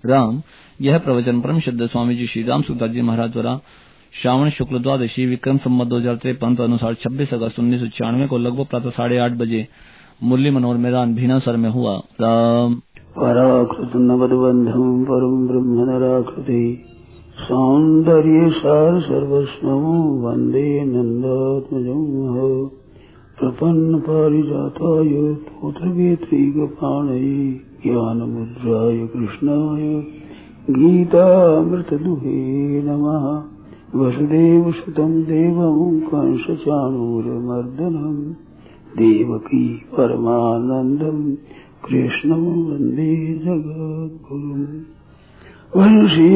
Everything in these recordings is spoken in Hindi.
राम। यह प्रवचन परम श्रद्धेय स्वामी जी श्री राम सुखदास जी महाराज द्वारा श्रावण शुक्ल द्वादशी विक्रम संवत 2053 अनुसार 26 अगस्त 1996 को लगभग प्रातः 8:30 बजे मुरली मनोहर मैदान भीनासर में हुआ। राम। पराकृत नवद्बंधम परम ब्रह्म नराकृति सौंदर्य सार सर्वस्वं वंदे नंदात्मजं प्रपन्न पारिजाताय पुत्रवेत्रीगपाणये ज्ञानमुद्राय कृष्णाय गीतामृतदुहे नमः। वसुदेवसुतं देवं कंसचाणूरमर्दनं देवकी परमानन्दं कृष्णं वन्दे जगद्गुरुम्। वंशी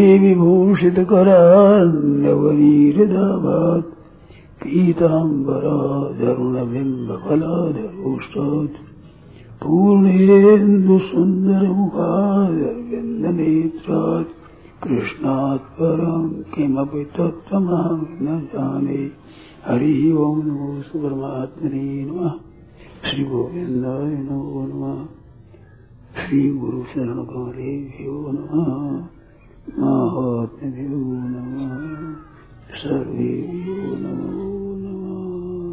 विभूषितकरान्नवनीरदाभात् पीताम्बराधरुणबिम्बफलाधरोष्टात् पूर्णेन्दुसुन्दरमुखादरविन्दनेत्रात् कृष्णात् परं किमपि तत्त्वमहं न जाने। हरि ओं नमो परमात्मने नमः। श्री गोविन्दाय नमो नमः। श्री गुरु शरण कमलेभ्यो नमः। महात्म्यभ्यो नमः। सर्वेभ्यो नमो नमः।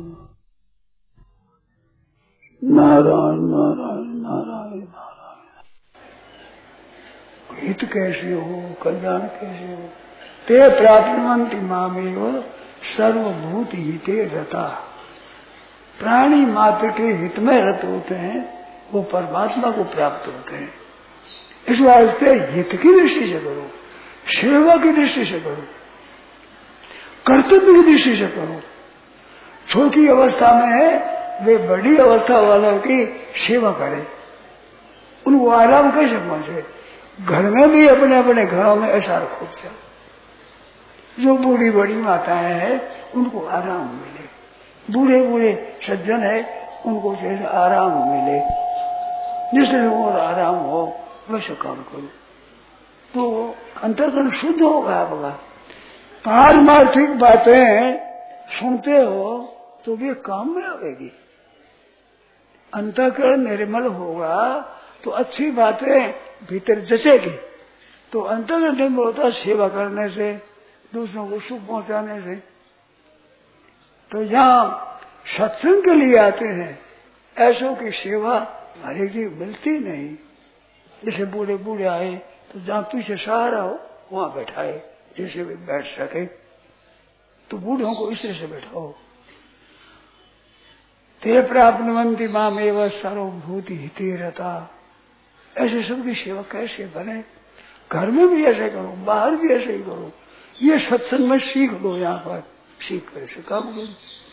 नारायण नारायण नारायण नारायण। हित कैसे हो, कल्याण कैसे हो। ते प्राप्नुवन्ति मामेव सर्वभूत हिते रता। प्राणी मात्र के हित में रत होते हैं, वो परमात्मा को प्राप्त होते हैं। इस वास्ते हित की दृष्टि से करो, सेवा की दृष्टि से करो, कर्तव्य की दृष्टि से करो। छोटी अवस्था में है वे बड़ी अवस्था वालों की सेवा करें, उनको आराम कैसे पहुंचे। घर में भी अपने अपने घरों में ऐसा रखो। जो बूढ़ी बड़ी माताएं हैं उनको आराम मिले, बूढ़े बूढ़े सज्जन है उनको जैसे आराम मिले, जिससे और आराम हो वैसे काम करो तो अंतर्करण शुद्ध होगा आपका। पारमार्थिक बातें सुनते हो तो भी काम में आएगी। अंतःकरण निर्मल होगा तो अच्छी बातें भीतर जचेगी। तो अंतःकरण निर्मल होता सेवा करने से, दूसरों को सुख पहुंचाने से। तो यहाँ सत्संग के लिए आते हैं, ऐसों की सेवा हर एक की मिलती नहीं। जैसे बूढ़े बूढ़े आए तो जहाँ पीछे सहारा हो वहां बैठाए, जैसे भी बैठ सके। तो बूढ़ों को इस तरह से बैठाओ। ते प्राप्नुवन्ति मामेव सर्वभूति हिते रता। ऐसे सबकी सेवा कैसे बने। घर में भी ऐसे करो, बाहर भी ऐसे ही करो। ये सत्संग में सीख लो, यहाँ पर सीख कर ऐसे काम करो।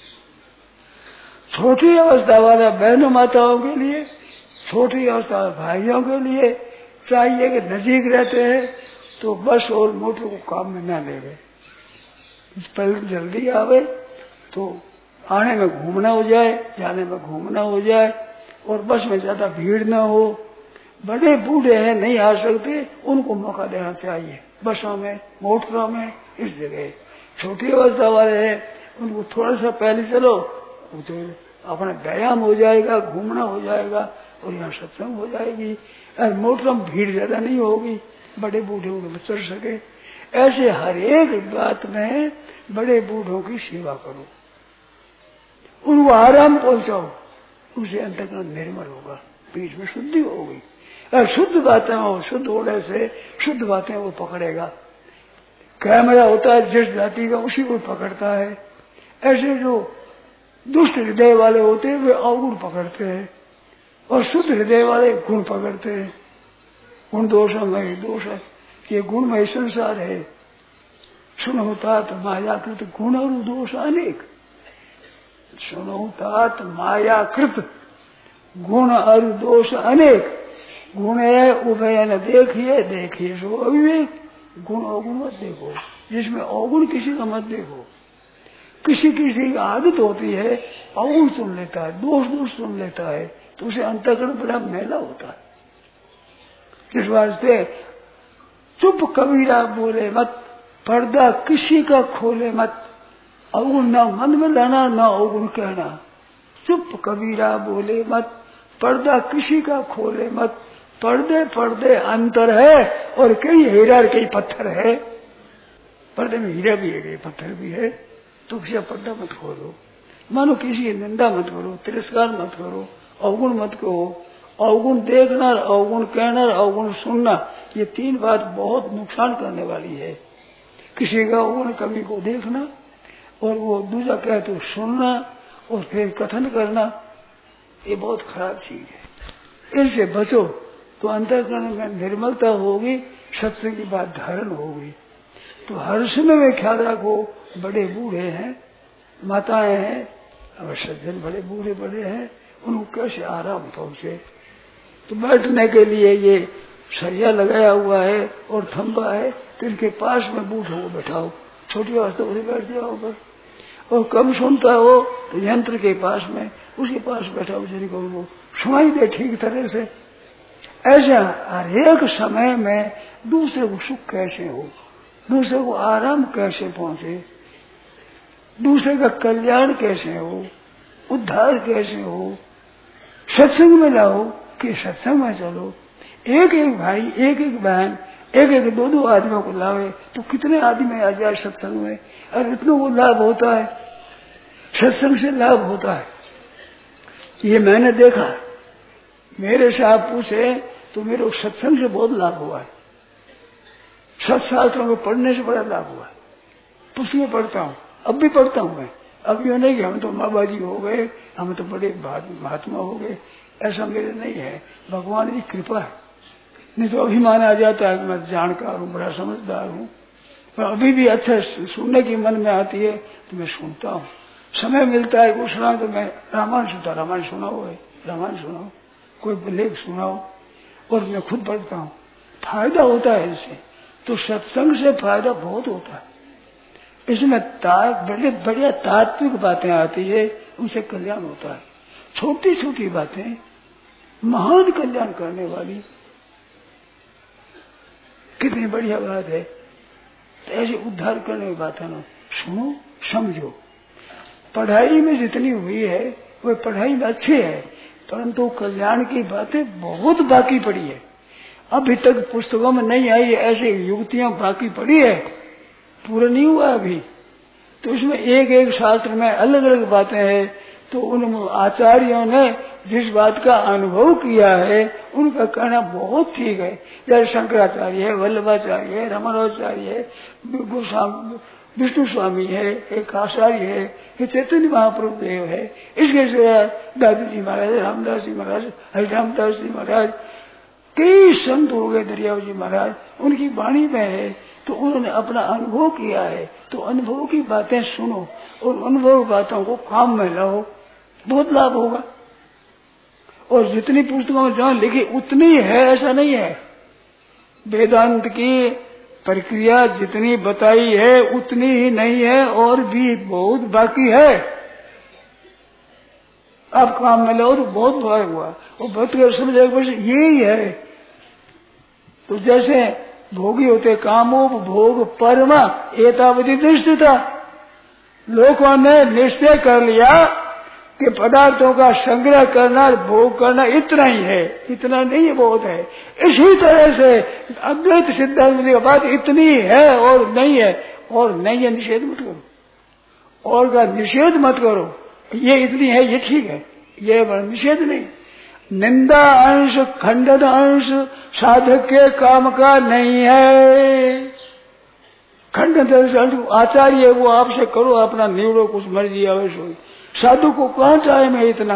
छोटी अवस्था वाला बहनों माताओं के लिए, छोटी अवस्था भाइयों के लिए चाहिए कि नजीक रहते हैं तो बस और मोटर को काम में न लेवे। पहले जल्दी आवे तो आने में घूमना हो जाए, जाने में घूमना हो जाए, और बस में ज्यादा भीड़ न हो। बड़े बूढ़े हैं नहीं आ सकते, उनको मौका देना चाहिए बसों में, मोटरों में, इस जगह। छोटी अवस्था वाले हैं उनको थोड़ा सा पहले चलो तो अपना व्यायाम हो जाएगा, घूमना हो जाएगा और यहाँ सत्संग हो जाएगी। मोटरों में भीड़ ज्यादा नहीं होगी, बड़े बूढ़े उनको चल सके। ऐसे हर एक बात में बड़े बूढ़ों की सेवा करो, उनको आराम पहुंचाओ, उनसे अंतःकरण निर्मल होगा, बीच में शुद्धि होगी। शुद्ध बातें हो, शुद्ध होने से शुद्ध बातें वो पकड़ेगा। कैमरा होता है जिस जाति का उसी को पकड़ता है। ऐसे जो दुष्ट हृदय वाले होते हैं वे अवगुण पकड़ते हैं, और शुद्ध हृदय वाले गुण पकड़ते हैं। गुण दोष में दोष है, ये गुण में संसार है। सुनो तात मायाकृत गुण और दोष अनेक। सुनो तात मायाकृत गुण और दोष अनेक। गुण है उभय न देखिए, देखिए सो अविवेक। गुण अवगुण मत देखो, जिसमें अवगुण किसी का मत देखो। किसी किसी की आदत होती है अवगुण सुन लेता है, दोष दोष सुन लेता है, तो उसे अंतःकरण बड़ा मैला होता है। इस वास्ते चुप कबीरा बोले मत, पर्दा किसी का खोले मत। अवगुण न मन में लाना, न अवगुण कहना। चुप कबीरा बोले मत, पर्दा किसी का खोले मत। पर्दे पर्दे अंतर है और कई हीरा और कई पत्थर है। पर्दे में हीरा भी है, कई पत्थर भी है। तो किसी पर्दा मत खोलो, मानो किसी की निंदा मत करो, तिरस्कार मत करो, अवगुण मत कहो। अवगुण देखना, अवगुण कहना, अवगुण सुनना, ये तीन बात बहुत नुकसान करने वाली है। किसी का अवगुण कमी को देखना और वो दूसरा कहे तो सुनना और फिर कथन करना, ये बहुत खराब चीज है। इनसे बचो तो अंतःकरण में निर्मलता होगी, सत्संग की बात धारण होगी। तो हर समय में ख्याल रखो, बड़े बूढ़े हैं, माताएं हैं, अवश्य जन बड़े बूढ़े बड़े हैं, उनको कैसे आराम पहुंचे। तो बैठने के लिए ये सरिया लगाया हुआ है और थंबा है, तो इनके पास में बूढ़ों को बैठाओ, छोटी अवस्था को बैठ जाओ पर। और कम सुनता हो तो यंत्र के पास में, उसके पास बैठाओ जिनको वो सुनाई दे ठीक तरह से। ऐसा हर एक समय में दूसरे को सुख कैसे हो, दूसरे को आराम कैसे पहुंचे, दूसरे का कल्याण कैसे हो, उद्धार कैसे हो, सत्संग में लाओ कि सत्संग में चलो। एक एक भाई, एक एक बहन, एक एक दो दो आदमियों को लावे तो कितने आदमी आ जाए सत्संग में, और इतनों को लाभ होता है, सत्संग से लाभ होता है। ये मैंने देखा, मेरे से आप पूछे तो मेरे सत्संग से बहुत लाभ हुआ है। सत्शास्त्रों को पढ़ने से बड़ा लाभ हुआ है। पुस्तकें पढ़ता हूँ, अब भी पढ़ता हूँ मैं। अब यो नहीं कि हम तो माँ बाजी हो गए, हम तो बड़े महात्मा हो गए, ऐसा मेरे नहीं है। भगवान की कृपा है। नहीं तो अभिमान आ जाता है कि मैं जानकार हूँ, बड़ा समझदार हूँ। पर अभी भी अच्छा सुनने की मन में आती है तो मैं सुनता हूँ। समय मिलता है कुछ सुना तो मैं रामायण सुनता, रामायण सुनाओ है, रामायण सुनाओ, कोई लेख सुनाओ, और मैं खुद पढ़ता हूँ। फायदा होता है इससे। तो सत्संग से फायदा बहुत होता है। इसमें बड़े बढ़िया तात्विक बातें आती है, उनसे कल्याण होता है। छोटी छोटी बातें महान कल्याण करने वाली, कितनी बढ़िया बात है। तो ऐसे उद्धार करने की बात है ना, सुनो समझो। पढ़ाई में जितनी हुई है वह पढ़ाई में अच्छी है, परंतु कल्याण की बातें बहुत बाकी पड़ी है। अभी तक पुस्तकों में नहीं आई, ऐसे युक्तियां बाकी पड़ी है, पूरा नहीं हुआ अभी। तो इसमें एक एक शास्त्र में अलग अलग बातें हैं। तो उन आचार्यों ने जिस बात का अनुभव किया है उनका कहना बहुत ठीक है। जैसे शंकराचार्य है, वल्लभाचार्य है, रमणाचार्य है, विष्णु स्वामी है, एक आचार्य है, ये चैतन्य महाप्रभु देव है, इसके सिवा दादू जी महाराज, रामदास जी महाराज, हरिरामदास जी महाराज, कई संत हो गए, दरियाव जी महाराज, उनकी वाणी में है। तो उन्होंने अपना अनुभव किया है। तो अनुभव की बातें सुनो और अनुभव बातों को काम में लाओ, बहुत लाभ होगा। और जितनी पुस्तकों में जहां लिखी उतनी है ऐसा नहीं है। वेदांत की प्रक्रिया जितनी बताई है उतनी ही नहीं है, और भी बहुत बाकी है। आप काम में लाओ तो बहुत भाग हुआ, और भक्त कर समझ यही है। तो जैसे भोगी होते कामोपभोग परमा एतावती दृष्टिता, लोगों ने निश्चय कर लिया कि पदार्थों का संग्रह करना, भोग करना इतना ही है, इतना नहीं बहुत है। इसी तरह से अद्वैत सिद्धांत की बात इतनी है और नहीं है, और नहीं है निषेध मत करो, और का निषेध मत करो। ये इतनी है ये ठीक है, ये निषेध नहीं। निंदा अंश खंडन अंश साधक के काम का नहीं है। खंडन आचार्य वो आपसे करो, अपना निवड़ो, कुछ मर्जी अवश्य। साधु को कौन चाहे मैं इतना।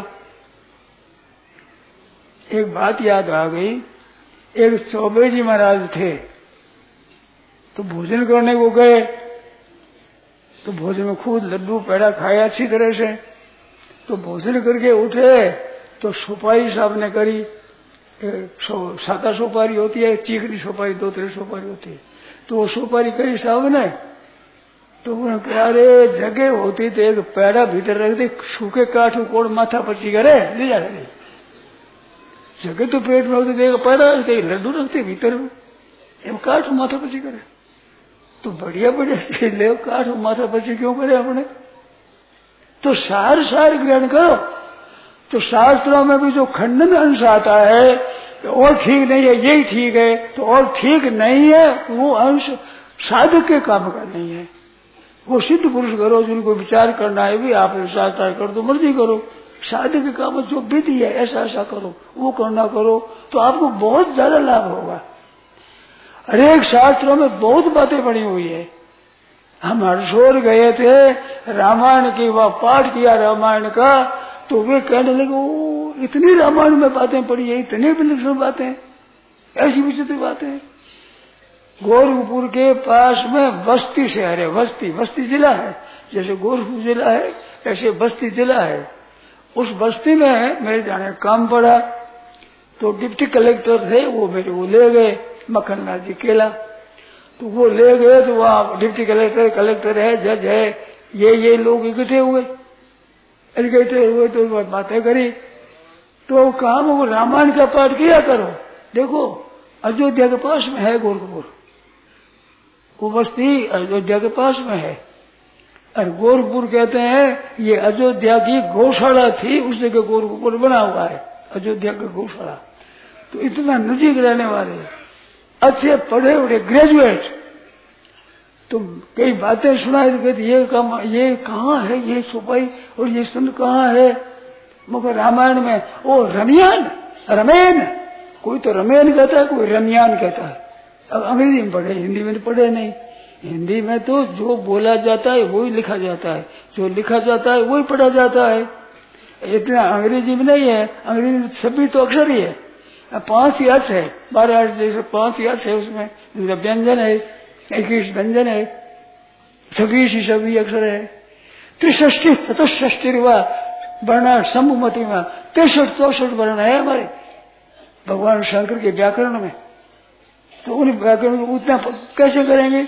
एक बात याद आ गई, एक चौबे जी महाराज थे, तो भोजन करने को गए, तो भोजन में खूब लड्डू पेड़ा खाया अच्छी तरह से। तो भोजन करके उठे तो सुपारी साहब ने करी, सादा सुपारी होती है, चीकनी सुपारी, दो तरह सुपारी होती है। तो वो सुपारी करी साहब ने, तो उन्होंने कहा अरे जगह होती तो एक पेड़ा भीतर रख दे, सूखे काठ कोड़ माथा पची करे ले जा रहे। जगह तो पेट में होती देगा, पेड़ा रखते लड्डू रखते भीतर में, काठ माथा पची करे। तो बढ़िया बढ़िया चीज ले, काठ माथा पची क्यों करे अपने। तो सार ग्रहण करो, तो शास्त्रों में भी जो खंडन अंश आता है और ठीक नहीं है यही ठीक है, तो और ठीक नहीं है वो अंश साधक के काम का नहीं है। वो सिद्ध पुरुष करो, जिनको विचार करना है भी आप शास्त्र कर दो, मर्जी करो। साधक के काम जो विधि है ऐसा ऐसा करो, वो करना करो, तो आपको बहुत ज्यादा लाभ होगा। हरेक शास्त्रों में बहुत बातें पड़ी हुई है। हम हरसोर गए थे, रामायण की वह पाठ किया रामायण का, तो वे कहने लगे ओ इतनी रामायण में बातें पड़ी है, इतनी विलक्षण बातें, ऐसी विचित्र बातें। गोरखपुर के पास में बस्ती शहर है, बस्ती जिला है। जैसे गोरखपुर जिला है ऐसे बस्ती जिला है। उस बस्ती में मेरे जाने काम पड़ा, तो डिप्टी कलेक्टर थे, वो मेरे को ले गए, मक्खनलाल जी केला। तो वो ले गए, तो वहाँ डिप्टी कलेक्टर है, जज है, ये लोग इकट्ठे हुए, तो बातें करी। तो कहा वो रामायण का पाठ किया करो। देखो अयोध्या के पास में है गोरखपुर, वो बस्ती अयोध्या के पास में है। और गोरखपुर कहते हैं ये अयोध्या की गौशाला थी, उस जगह गोरखपुर बना हुआ है, अयोध्या का गौशाला। तो इतना नजीक रहने वाले अच्छे पढ़े हुए ग्रेजुएट, तो कई बातें सुनाई तो कहती ये कहाँ है, ये छुपाई और ये सुन कहाँ है। मगर रामायण में वो रमेन, कोई तो रमेन कहता है, कोई रमियान कहता है। अब अंग्रेजी में पढ़े, हिंदी में तो पढ़े नहीं। हिंदी में तो जो बोला जाता है वही लिखा जाता है, जो लिखा जाता है वही पढ़ा जाता है। इतना अंग्रेजी में नहीं है, अंग्रेजी में सभी तो अक्षर ही है, 5 यश है, 12 जैसे 5 यश है, उसमें व्यंजन है, 21 व्यंजन है, 26 सभी अक्षर है। 63 चतुष्ठी वर्ण सम्मति में 63-64 वर्ण है हमारे भगवान शंकर के व्याकरण में। तो उन व्याकरण को उतना कैसे करेंगे?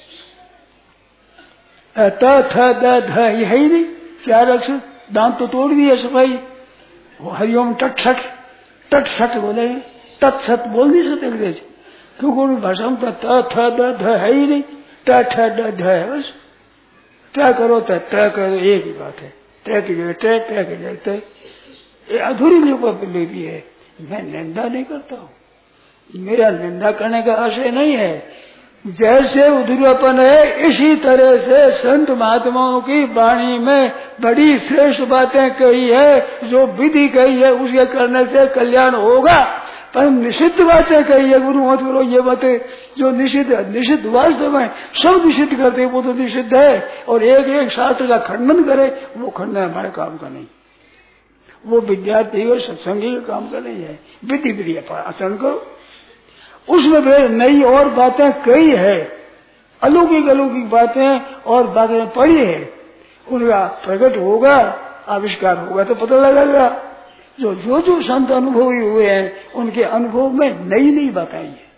त थ द ध ये है ही नहीं, 4 अक्षर। दांत तो तोड़ दिए सफाई। हरिओम टट सट बोले, तत्सत बोल नहीं सकते अंग्रेज, क्योंकि उन भाषा में त थ द ध है ही नहीं, ट ठ ड ध है बस। त करो त करो, एक ही बात है। तय की जगह तय की जगह तय, ये अधूरी लिपि है। मैं निंदा नहीं करता हूँ, मेरा निंदा करने का आशय नहीं है। जैसे उधुरापन है इसी तरह से संत महात्माओं की वाणी में बड़ी श्रेष्ठ बातें कही है, जो विधि कही है उसके करने से कल्याण होगा। पर निषिद्ध बातें कही है, गुरु मत करो ये बातें, जो निषिद्ध वास्तव में सब निषिद्ध करते वो तो निषिद्ध है, और एक शास्त्र का खंडन करे वो खंडन हमारे काम का नहीं, वो विद्यार्थी और सत्संगी का काम का नहीं है। विधि आचरण करो, उसमें भी नई और बातें कई है, अलौकिक बातें और बातें पड़ी है, उनका प्रकट होगा, आविष्कार होगा तो पता लगेगा। जो संत अनुभवी हुए हैं उनके अनुभव में नई बातें आई है।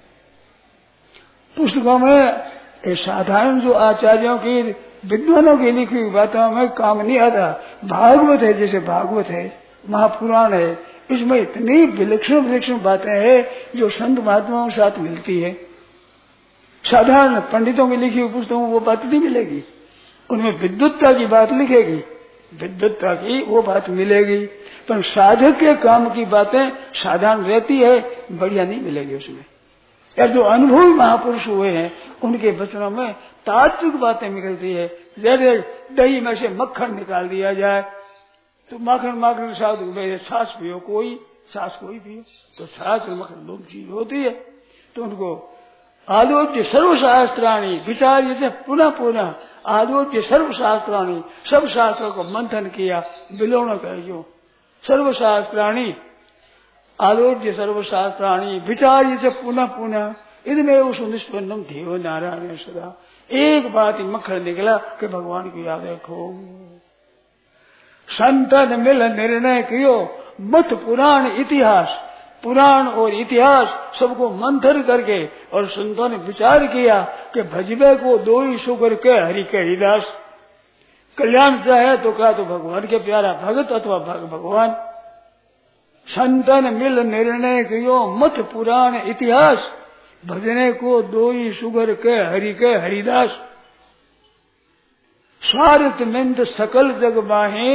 पुस्तकों में साधारण जो आचार्यों की विद्वानों की लिखी हुई बातों में काम नहीं आता। भागवत है, जैसे भागवत है, महापुराण है, इसमें इतनी विलक्षण बातें हैं जो संत महात्माओं के साथ मिलती है। साधारण पंडितों की लिखी हुई पुस्तकों में वो बात नहीं मिलेगी, उनमें विद्वत्ता की बात लिखेगी, विद्वत्ता की वो बात मिलेगी, पर साधक के काम की बातें साधारण रहती है, बढ़िया नहीं मिलेगी उसमें। या जो अनुभवी महापुरुष हुए हैं उनके वचनों में तात्विक बातें निकलती है। जैसे दही में से मक्खन निकाल दिया जाए तो माखन छाछ पियो, कोई छाछ कोई पियो, तो छाछ और मक्खन दो चीज होती है। तो उनको आलोच्य सर्वशास्त्राणी विचार्य से पुनः आलोच्य सर्वशास्त्राणी, सब शास्त्रों को मंथन किया, विलोण कर जो सर्वशास्त्राणी आलोच्य सर्वशास्त्राणी विचार्य से पुनः इनमें सुनिष्पन्नम देव नारायण सदा। एक बात ही मक्खन निकला कि भगवान की याद रखो। संतन मिल निर्णय कियो मत पुराण इतिहास, पुराण और इतिहास सबको मंथन करके और संतों ने विचार किया कि भजबे को दो ही शुक्र के हरि के हरिदास। कल्याण चाहे तो कहा तो भगवान के प्यारा भगत अथवा भगवान। संतन मिल निर्णय कियो मत पुराण इतिहास, भजने को दो ही शुगर के हरि के हरिदास। स्वार्थ मिंद सकल जग बाहे,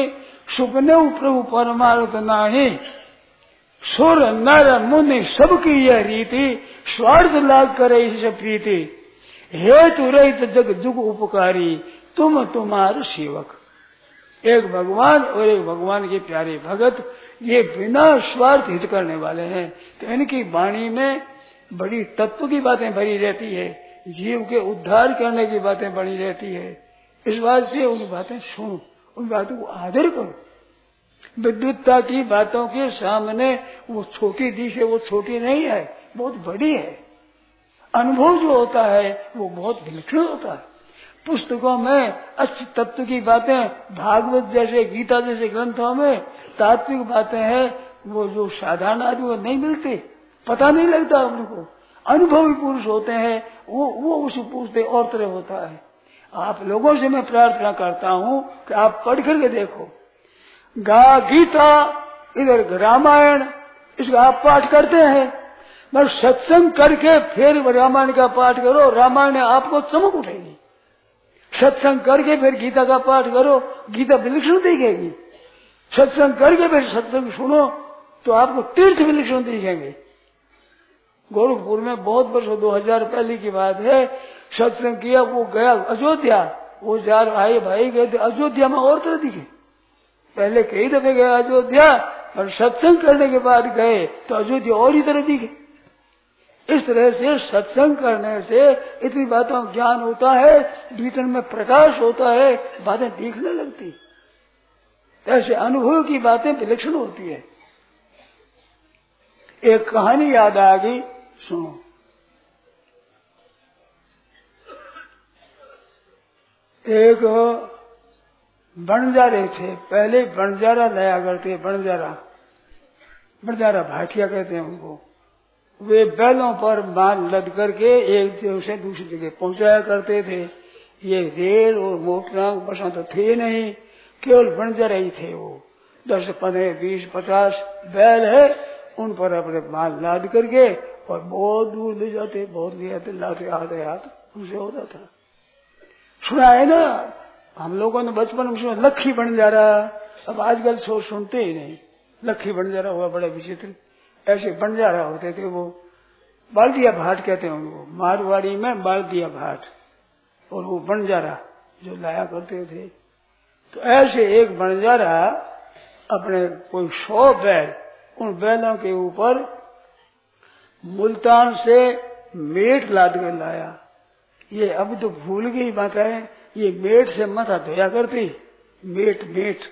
सुपने प्रभु परमार्थ नाही, सुर नर मुनि सबकी यह रीति, स्वार्थ लाग करे इससे प्रीति, हेतु रहित जग जुग उपकारी, तुम तुम्हारे सेवक। एक भगवान और एक भगवान के प्यारे भगत, ये बिना स्वार्थ हित करने वाले हैं। तो इनकी वाणी में बड़ी तत्व की बातें भरी रहती है, जीव के उद्धार करने की बातें बनी रहती है। इस बात से उन बातें सुनो, उन बातों को आदर करो। विद्युतता की बातों के सामने वो छोटी दी से वो छोटी नहीं है, बहुत बड़ी है। अनुभव जो होता है वो बहुत विलक्षण होता है। पुस्तकों में अच्छी तत्व की बातें, भागवत जैसे, गीता जैसे ग्रंथों में तात्विक बातें हैं, वो जो साधारण आदमी को नहीं मिलती, पता नहीं लगता उनको। अनुभवी पुरुष होते हैं, वो उसे पूछते और तरह होता है। आप लोगों से मैं प्रार्थना करता हूँ कि आप पढ़ करके देखो, गीता, इधर रामायण, इसका आप पाठ करते हैं, पर सत्संग करके फिर रामायण का पाठ करो, रामायण ने आपको चमक उठेगी। सत्संग करके फिर गीता का पाठ करो, गीता विलक्षण दिखेगी। सत्संग करके फिर सत्संग सुनो तो आपको तीर्थ विलक्षण दिखेंगे। गोरखपुर में बहुत वर्षों 2000 पहले की बात है, सत्संग किया, वो गया अयोध्या, वो चार भाई गए थे अयोध्या में, और तरह दिखे। पहले कई दफे गए अयोध्या, और सत्संग करने के बाद गए तो अयोध्या और ही तरह दिखे। इस तरह से सत्संग करने से इतनी बातों का ज्ञान होता है, भीतर में प्रकाश होता है, बातें दिखने लगती। ऐसे अनुभव की बातें विलक्षण होती है। एक कहानी याद आ गई, सुनो। एक बंजारे थे, पहले बंजारा लाया करते, बंजारा भाटिया कहते हैं उनको। वे बैलों पर माल लद करके एक जगह से दूसरी जगह पहुंचाया करते थे। ये रेल और मोटर बसा तो थे नहीं, केवल बंजारा ही थे। वो 10, 15, 20, 50 बैल है, उन पर अपने माल लाद करके और बहुत दूर ले जाते, बहुत ले जाते, लाते आते हाथ उनसे होता था। सुना है ना, हम लोगों ने बचपन में सुना लखी बंजारा, अब आजकल सुनते ही नहीं। लखी बंजारा हुआ बड़ा विचित्र, ऐसे बंजारा होते थे। वो बाल्दिया भाट कहते हैं उनको, मारवाड़ी में बाल्दिया भाट, और वो बंजारा जो लाया करते थे। तो ऐसे एक बंजारा अपने कोई 100 बैल, उन बैलों के ऊपर मुल्तान से मेट लाद कर लाया। ये अब तो भूल गई बात है, ये मेट से माथा धोया करती, मेट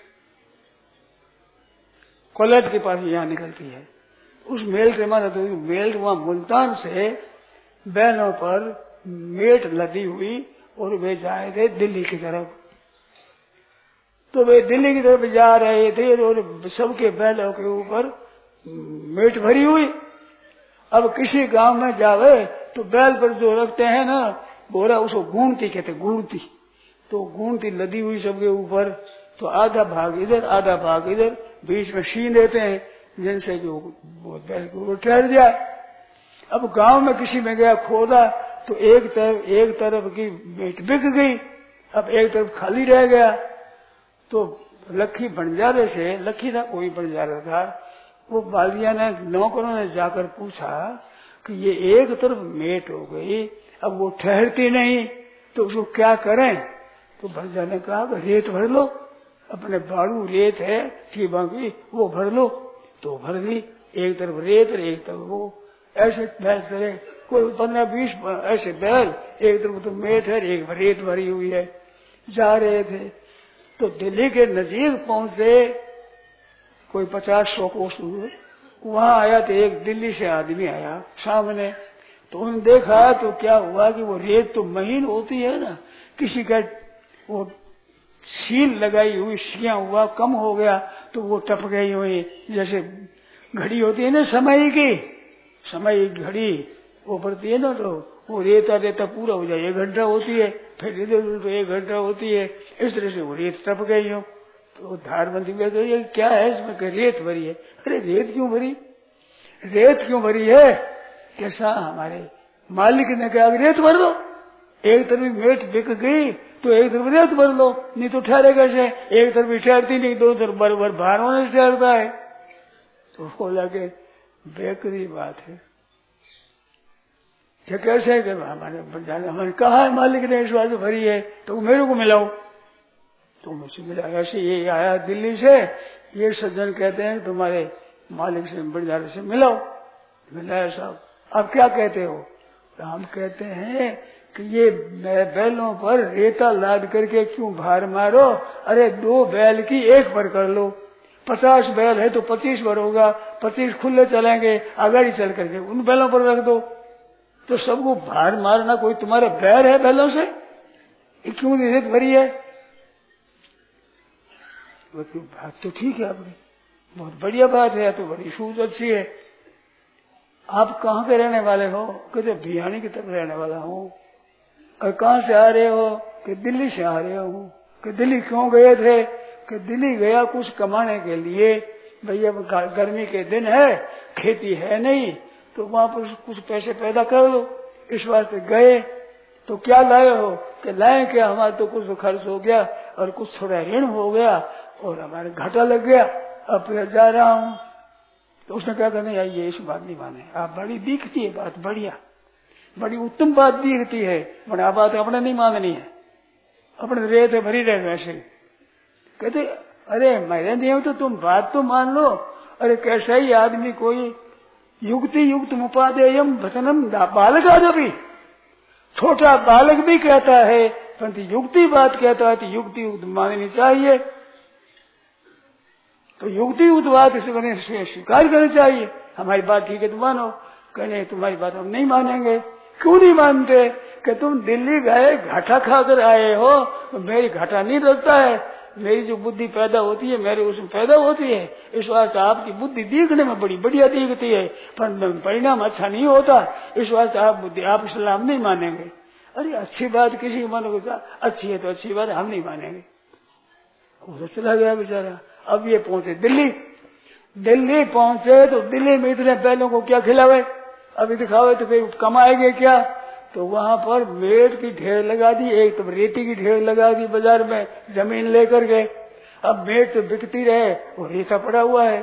कॉलेज के पास यहाँ निकलती है, उस मेल से माथा धोई। मेल वहां मुल्तान से बैलों पर मेट लदी हुई, और वे जा रहे थे दिल्ली की तरफ। तो वे दिल्ली की तरफ जा रहे थे, और सबके बैलों के ऊपर मेट भरी हुई। अब किसी गांव में जावे तो बैल पर जो रखते हैं ना बोरा, उसको गूंगती कहते, गूंगती। तो गूंगती लदी हुई सबके ऊपर, तो आधा भाग इधर आधा भाग इधर, बीच में शीन देते हैं जिनसे कि वो ठहर जाए। अब गांव में किसी में गया खोदा, तो एक तरफ की मेट बिक गई, अब एक तरफ खाली रह गया। तो लखी बंजारे से, लखी था कोई बंजारा था, वो बालिया ने, नौकरों ने जाकर पूछा कि ये एक तरफ मेट हो गई, अब वो ठहरती नहीं, तो उसको क्या करें? तो बंजारे ने कहा कि रेत भर लो, अपने बाड़ू रेत है ठीबा की, वो भर लो। तो भर ली, एक तरफ रेत और एक तरफ वो। ऐसे बैल चले, कोई 15-20 ऐसे बैल, एक तरफ तो मेट है, एक रेत भरी हुई है, जा रहे थे। तो दिल्ली के नजदीक पहुंचे, कोई 50-100 कोस दूर, वहां आया तो एक दिल्ली से आदमी आया सामने। तो उन्होंने देखा तो क्या हुआ कि वो रेत तो महीन होती है ना, किसी का वो सील लगाई हुई सिया हुआ कम हो गया, तो वो टप गई हुई, जैसे घड़ी होती है ना समय घड़ी वो पड़ती है ना, तो वो रेता पूरा हो जाए 1 घंटा होती है, फिर इधर तो 1 घंटा होती है, इस तरह से वो रेत टप गई हो। तो धारबंदी में कही क्या है इसमें? रेत भरी है। अरे रेत क्यों भरी है? कैसा हमारे मालिक ने कहा रेत भर दो। एक तरफ मेट बिक गई तो एक तरफ रेत भर लो, नहीं तो ठहरे कैसे? एक तरफ भी ठहरती नहीं, दो तरफ बराबर भार होने से ठहरता है। तो बोला कि बेकरी बात है, ये कैसे है कि हमारे कहा है मालिक ने इस बात भरी है तो मेरे को मिलाओ। तो मुझसे मिला, ऐसे ये आया दिल्ली से, ये सज्जन कहते हैं तुम्हारे मालिक से बड़े से मिलाओ। मिलाया साहब, अब क्या कहते हो? तो हम कहते हैं कि ये बैलों पर रेता लाद करके क्यों भार मारो? अरे 2 बैल की 1 पर कर लो, 50 बैल है तो 25 पर होगा, 25 खुले चलेंगे, आगाड़ी चल करके उन बैलों पर रख दो। तो सबको भार मारना कोई तुम्हारा बैर है बैलों से? क्यों रेत भरी है? बात तो ठीक है आपने, बहुत बढ़िया बात है, तो बड़ी सूझ अच्छी है। आप कहाँ के रहने वाले हो? कहते भिवानी की तरफ रहने वाला हूँ। और कहाँ से आ रहे हो? कि दिल्ली से आ रहे हो। कि दिल्ली क्यों गए थे? कि दिल्ली गया कुछ कमाने के लिए, भैया गर्मी के दिन है, खेती है नहीं, तो वहां पर कुछ पैसे पैदा कर लो, इस वास्ते गए। तो क्या लाए हो? कि लाए क्या, हमारा तो कुछ खर्च हो गया और कुछ थोड़ा ऋण हो गया और हमारे घाटा लग गया, अब फिर जा रहा हूँ। तो उसने क्या करना, ये इस बात नहीं माने, आप बड़ी दिखती है बात, बढ़िया बड़ी उत्तम बात दिखती है, बड़ा बात अपने नहीं माननी है, अपने रेत भरी रहे वैसे। कहते अरे मेरे देव तो तुम बात तो मान लो। अरे कैसा ही आदमी कोई युक्ति युक्त मुपादेयम वचनम बालक आदमी, छोटा बालक भी कहता है, परंतु युक्ति बात कहता है तो युक्ति युक्त माननी चाहिए। तो युक्ति युक्त बात इसे स्वीकार करनी चाहिए। हमारी बात ठीक है तो मानो, कहने तुम्हारी बात हम नहीं मानेंगे। क्यों नहीं मानते? कि तुम दिल्ली गए घाटा खाकर आए हो, तो मेरी घाटा नहीं लगता है, मेरी जो बुद्धि पैदा होती है मेरे उसमें पैदा होती है, इस वास्ते आपकी बुद्धि दिखने में बड़ी बढ़िया दिखती है, पर परिणाम अच्छा नहीं होता, इस वास्ते आप बुद्धि आप इस्लाम नहीं मानेंगे। अरे अच्छी बात किसी को मानोगे, अच्छी है तो अच्छी बात, हम नहीं मानेंगे। वो तो चला गया बेचारा। अब ये पहुंचे दिल्ली, दिल्ली पहुंचे तो दिल्ली में इतने बैलों को क्या खिलावे, अभी दिखावे तो फिर कमाएंगे क्या? तो वहां पर मेट की ढेर लगा दी, एक तो रेती की ढेर लगा दी बाजार में जमीन लेकर के। अब मेट तो बिकती रहे, वो रेता पड़ा हुआ है।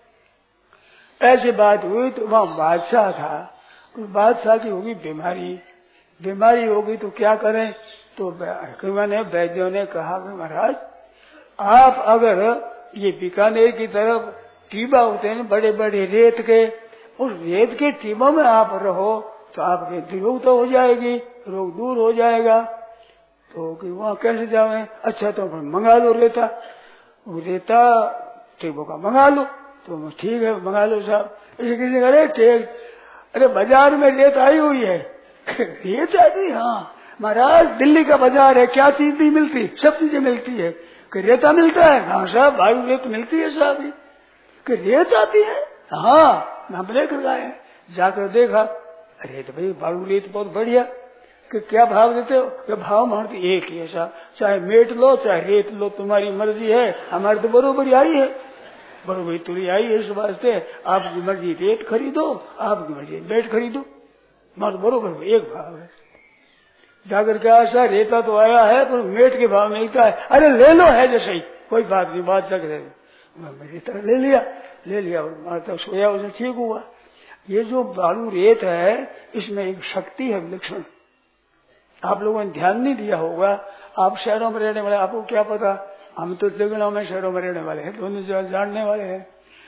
ऐसी बात हुई तो वहां बादशाह था, उस बादशाह की होगी बीमारी, बीमारी होगी तो क्या करें? तो वैद्यों ने कहा कि महाराज आप अगर ये बीकानेर की तरफ टीबा होते हैं बड़े बड़े रेत के, उस रेत के टीबों में आप रहो तो आपके रोग तो हो जाएगी, रोग दूर हो जाएगा। तो कि वहां कैसे जावे? अच्छा तो मंगा लो रेता, वो रेता टीबों का मंगा लो। तो ठीक है मंगा लो साहब। इसे किसी ने अरे ठीक, अरे बाजार में रेत आई हुई है। रेत आई? हाँ महाराज दिल्ली का बाजार है, क्या चीज नहीं मिलती, सब चीजें मिलती है। कि रेता मिलता है? हाँ साहब वायु रेत मिलती है साहब। कि रेत आती है? हाँ हम लेकर आए, जाकर देखा, अरे तो भाई वायु रेत बहुत बढ़िया। कि क्या भाव देते हो? कि भाव मानते एक ही है साहब, चाहे मेट लो चाहे रेत लो, तुम्हारी मर्जी है, हमारी तो बरोबरी आई है, बरोबरी तुरी आई है। इस वास्ते आपकी मर्जी रेत खरीदो, आपकी मर्जी मेट खरीदो, हमारा बरोबर एक भाव है। जाकर के आशा रेता तो आया है पर मेट के भाव मिलता है, अरे ले लो है जैसे ही, कोई बात नहीं, बात जग रहे मेरी तरह ले लिया माता सोया, उसे ठीक हुआ। ये जो बालू रेत है इसमें एक शक्ति है विलक्षण, आप लोगों ने ध्यान नहीं दिया होगा। आप शहरों में रहने वाले, आपको क्या पता, हम तो जगहों में शहरों में रहने वाले हैं, दोनों जानने वाले हैं।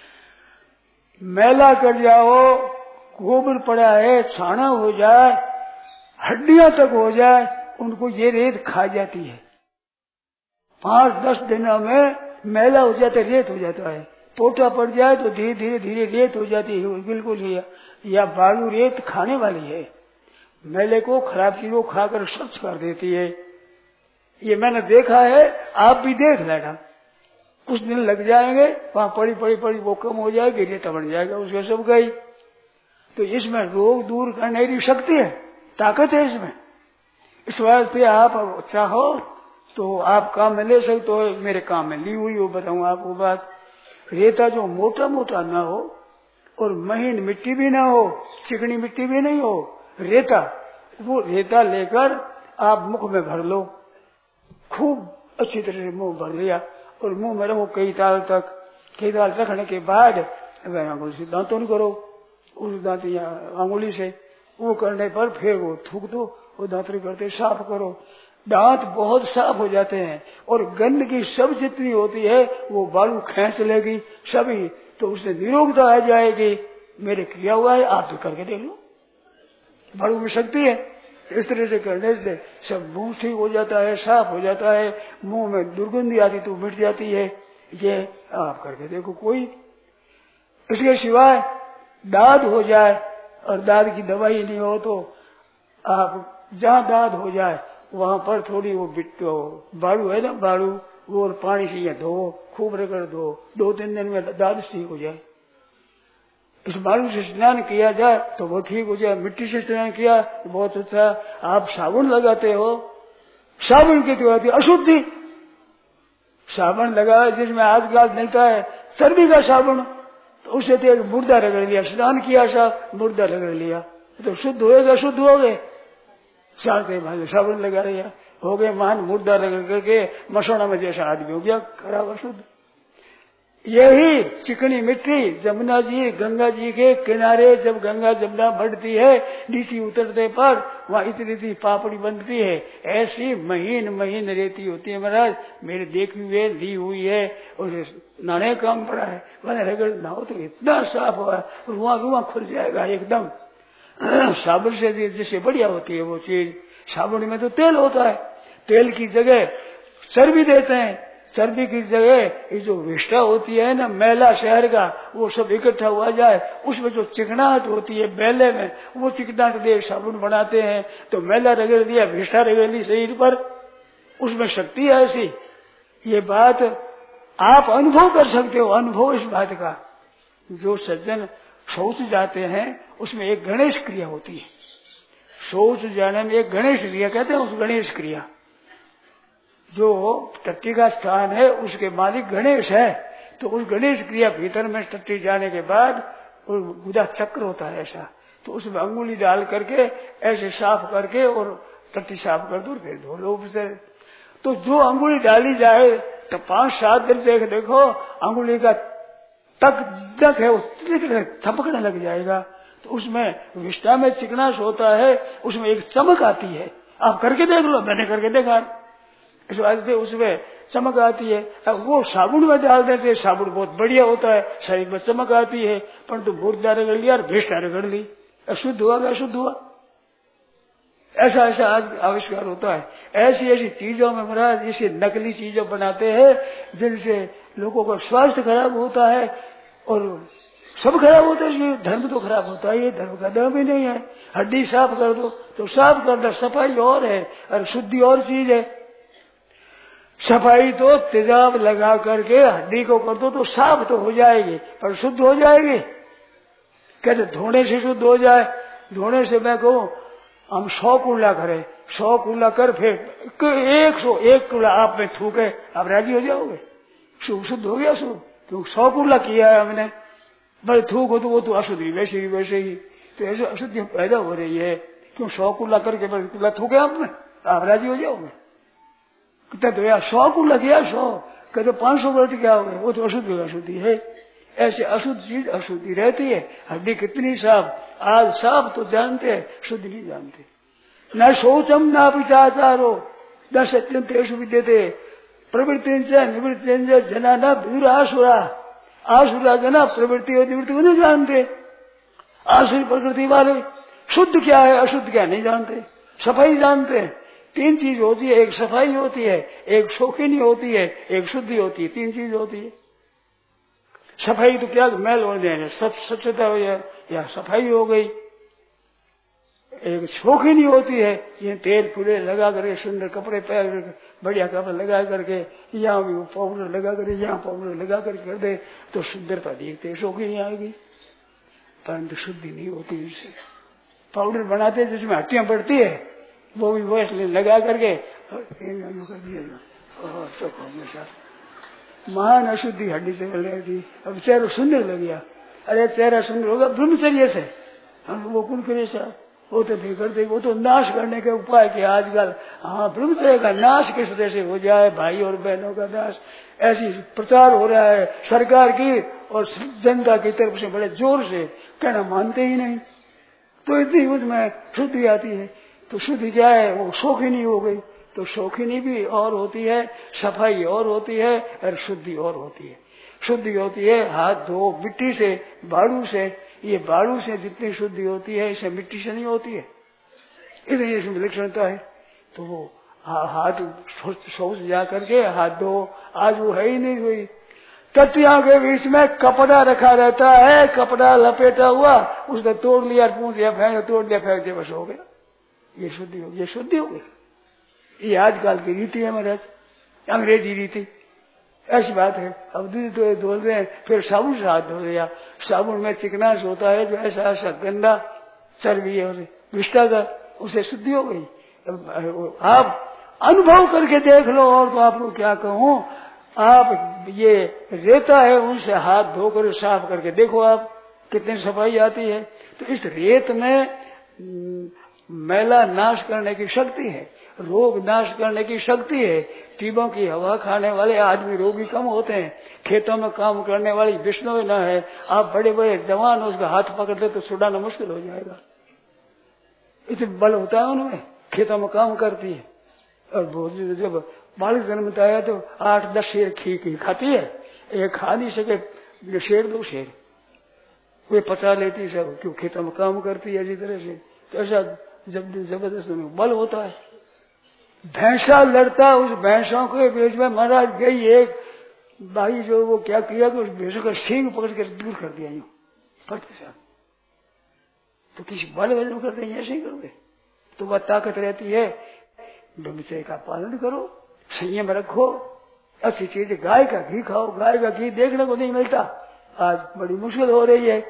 मैला कर जाओ, गोबर पड़ा है, छाना हो जाए, हड्डियां तक हो जाए, उनको ये रेत खा जाती है। 5-10 दिनों में मैला हो जाता है, रेत हो जाता है। पोटा पड़ जाए तो धीरे धीरे रेत हो जाती है बिल्कुल ही। या बालू रेत खाने वाली है, मैले को खराब चीजों खाकर स्वच्छ कर देती है। ये मैंने देखा है, आप भी देख लेना, कुछ दिन लग जाएंगे, वहां पड़ी वो कम हो जाएगी, रेता बन जाएगा, उसके सब गई। तो इसमें रोग दूर करने की शक्ति है, ताकत है इसमें। इस वास्ते आप चाहो तो आप काम में ले सकते हो, मेरे काम में ली हुई हो। बताऊं आपको बात, रेता जो मोटा मोटा ना हो और महीन मिट्टी भी ना हो, चिकनी मिट्टी भी नहीं हो, रेता, वो रेता लेकर आप मुख में भर लो, खूब अच्छी तरह से मुंह भर लिया और मुंह में रखो कई ताल तक। कई ताल रखने के बाद अंगुली से दांतों करो, उस दांत या अंगुली से वो करने पर फिर वो थूक दो, वो दांतरी करते साफ करो। दांत बहुत साफ हो जाते हैं और गंदगी सब जितनी होती है वो बालू खींच लेगी सभी, तो उससे निरोगता आ जाएगी। मेरे किया हुआ है, आप भी करके देख लो, बालू में शक्ति है। इस तरह से करने से सब मुंह ठीक हो जाता है, साफ हो जाता है, मुंह में दुर्गंधी आती तो मिट जाती है। ये आप करके देखो कोई। इसके सिवाय दाद हो जाए और दाद की दवाई नहीं हो तो आप जहाँ दाद हो जाए वहां पर थोड़ी वो बाड़ू है ना, बाड़ू, वो पानी से धो, खूब रगड़ दो, 2-3 दिन में दाद ठीक हो जाए। इस बालू से स्नान किया जाए तो वो ठीक हो जाए। मिट्टी से स्नान किया तो बहुत अच्छा। आप साबुन लगाते हो, साबुन की तो आती अशुद्धि। साबुन लगा जिसमें आजकल मिलता है सर्दी का साबुन, तो उसे तो एक मुर्दा रगड़ लिया, स्नान किया साहब, मुर्दा रगड़ लिया तो शुद्ध होएगा, शुद्ध हो गए। साथे भाई साबुन लगा रहा हो गए, मान मुर्दा रगड़ करके मसोड़ा में जैसा आदमी हो गया, खराब अशुद्ध। यही चिकनी मिट्टी जमुना जी, गंगा जी के किनारे जब गंगा जमुना बढ़ती है, नीचे उतरते पर वहाँ इतनी सी पापड़ी बनती है, ऐसी महीन महीन रेती होती है महाराज। मेरे देखी हुए ली हुई है और नाने काम पड़ा है, मैंने रगड़ नहाओ तो इतना साफ हुआ, रुआ रुआ खुल जाएगा एकदम। साबुन से जैसे बढ़िया होती है वो चीज। साबुन में तो तेल होता है, तेल की जगह चर्बी देते हैं, चर्बी की जगह ये जो विष्ठा होती है ना मैला शहर का, वो सब इकट्ठा हुआ जाए, उसमें जो चिकनाहट होती है बेले में, वो चिकनाहट दे साबुन बनाते हैं। तो मैला रगड़ दिया, विष्ठा रगड़ दी शरीर पर, उसमें शक्ति है ऐसी। ये बात आप अनुभव कर सकते हो, अनुभव इस बात का। जो सज्जन शौच जाते हैं उसमें एक गणेश क्रिया होती है। शौच जाने में एक गणेश क्रिया कहते हैं, उस गणेश क्रिया जो टट्टी का स्थान है उसके मालिक गणेश है, तो उस गणेश क्रिया भीतर में टट्टी जाने के बाद गुदा चक्र होता है ऐसा, तो उसमें अंगुली डाल करके ऐसे साफ करके और टट्टी साफ कर दो, फिर धो लो उसे। तो जो अंगुली डाली जाए तो 5-7 दिन देखो अंगुली का तक है वो थपकने लग जाएगा। तो उसमें विष्ठा में चिकनाश होता है, उसमें एक चमक आती है। आप करके देख लो, मैंने करके देखा, इस वास्ते उसमें चमक आती है। अब वो साबुन में डाल देते, साबुन बहुत बढ़िया होता है, शरीर में चमक आती है, परंतु मुर्दा रगड़ लिया और भेष्टा रगड़ ली, अशुद्ध हुआ कि अशुद्ध हुआ। ऐसा ऐसा आज आविष्कार होता है। ऐसी ऐसी चीजों में महाराज ऐसी नकली चीजें बनाते हैं जिनसे लोगों का स्वास्थ्य खराब होता है और सब खराब होता है। धर्म तो खराब होता है, ये धर्म का धर्म ही नहीं है। हड्डी साफ कर दो तो साफ कर दो, सफाई और है और शुद्धि और चीज है। सफाई तो तेजाब लगा करके हड्डी को कर दो तो साफ तो हो जाएगी, पर शुद्ध हो जाएगी। कहते धोने से शुद्ध हो जाए, धोने से मैं कहूँ हम 100 कूला करें, 100 कूला कर फिर 101 कूला आप में थूके, आप राजी हो जाओगे? शुद्ध हो गया शुद्ध, क्योंकि 100 कूला किया है हमने। भाई थूक हो तो वो तो अशुद्धि वैसे ही, तो ऐसे अशुद्धि पैदा हो रही है। क्यों 100 कूला करके बस कूला थूके आपने, आप राजी हो जाओगे? कितना तो यार 100 कूला किया, 100 कहते 500 करते क्या हो गए, वो तो अशुद्धि है। ऐसे अशुद्ध चीज अशुद्धि रहती है। हड्डी कितनी साफ, आज साफ तो जानते हैं, शुद्ध नहीं जानते। न शौचम न पिचाचारो न सत्यम तेषु विद्यते प्रवृत्ति निवृत्ति जना न भीर आसुरा। आसुरा जना प्रवृत्ति और निवृत्ति को नहीं जानते। आसुरी प्रकृति वाले शुद्ध क्या है अशुद्ध क्या नहीं जानते, सफाई जानते हैं। 3 चीज होती है, एक सफाई होती है, एक शौकीनी होती है, एक शुद्धि होती है। 3 चीज होती है। सफाई तो क्या मैल हो जाए, स्वच्छता हो जाए या सफाई हो गई। एक शौकीनी होती है, ये तेल फूले लगा करके सुंदर कपड़े पहन बढ़िया कपड़े लगा करके, यहाँ भी पाउडर लगा करके, यहाँ पाउडर लगा करके कर दे तो सुंदरता दिखते, शौकीनी आएगी। परंतु शुद्धि नहीं होती इससे। पाउडर बनाते जिसमें हड्डियां बढ़ती है वो भी वैसलीन लगा करके कर दिया, महान अशुद्धि हड्डी से रही थी। अब चेहरा सुंदर लग गया, अरे चेहरा सुंदर होगा ब्रह्मचर्य से, हम वो कौन करे साहब, वो तो नहीं करते, वो तो नाश करने के उपाय के आजकल। हाँ, प्रभुत्व का नाश किस तरह से हो जाए, भाई और बहनों का नाश, ऐसी प्रचार हो रहा है सरकार की और जनता की तरफ से बड़े जोर से, कहना मानते ही नहीं। तो इतनी उसमें शुद्धि आती है। तो शुद्धि क्या है, वो शौकीनी हो गई। तो शौकीनी भी और होती है, सफाई और होती है, और शुद्धि और होती है। शुद्धि होती है हाथ धो मिट्टी से, बाड़ू से। ये बाड़ू से जितनी शुद्धि होती है, इसे मिट्टी से नहीं होती है। इतनी इसमें विलक्षणता है। तो वो हाथ शौच जा करके हाथ धो, आज वो है ही नहीं हुई। तटिया के बीच में कपड़ा रखा रहता है, कपड़ा लपेटा हुआ, उसने तोड़ लिया, पूछ लिया, फेंक तोड़ लिया, फेंक दिया, बस हो गया। ये शुद्धि हो गई, ये शुद्धि हो गई। ये आजकल की रीति है महाराज, अंग्रेजी रीति, ऐसी बात है। अब दूध तो धो रहे हैं, फिर साबुन से हाथ धो लिया। साबुन में चिकनाश होता है, जो ऐसा ऐसा गंदा चर्बी और विष्ठा का, उसे शुद्धि हो गई। आप अनुभव करके देख लो, और तो आपको क्या कहूं। आप ये रेता है, उनसे हाथ धोकर साफ करके देखो, आप कितनी सफाई आती है। तो इस रेत में मैला नाश करने की शक्ति है, रोग नाश करने की शक्ति है। टीबों की हवा खाने वाले आदमी रोगी कम होते हैं, खेतों में काम करने वाली विष्णु न है। आप बड़े बड़े जवान उसका हाथ पकड़ दे तो छुड़ाना मुश्किल हो जाएगा, इतने बल होता है उनमें, खेतों में काम करती है। और जब बालक जन्मता है तो 8-10 शेर खी खाती है, एक खा नहीं सके शेर 2 शेर वे पचा लेती सब, क्यों खेतों में काम करती है इसी तरह से। तो ऐसा जब जबरदस्त बल होता है। भैंसा लड़ता, उस भैंसों के बीच में महाराज गई एक भाई, जो वो क्या किया कि उस भैंसों का सींग पकड़ कर दूर कर दिया, यूं फटके साथ। तो किसी बल वजन कर देंगे, ऐसे ही करोगे तो वह ताकत रहती है। ब्रह्मचर्य का पालन करो, संयम रखो, अच्छी चीज, गाय का घी खाओ। गाय का घी देखने को नहीं मिलता, आज बड़ी मुश्किल हो रही है।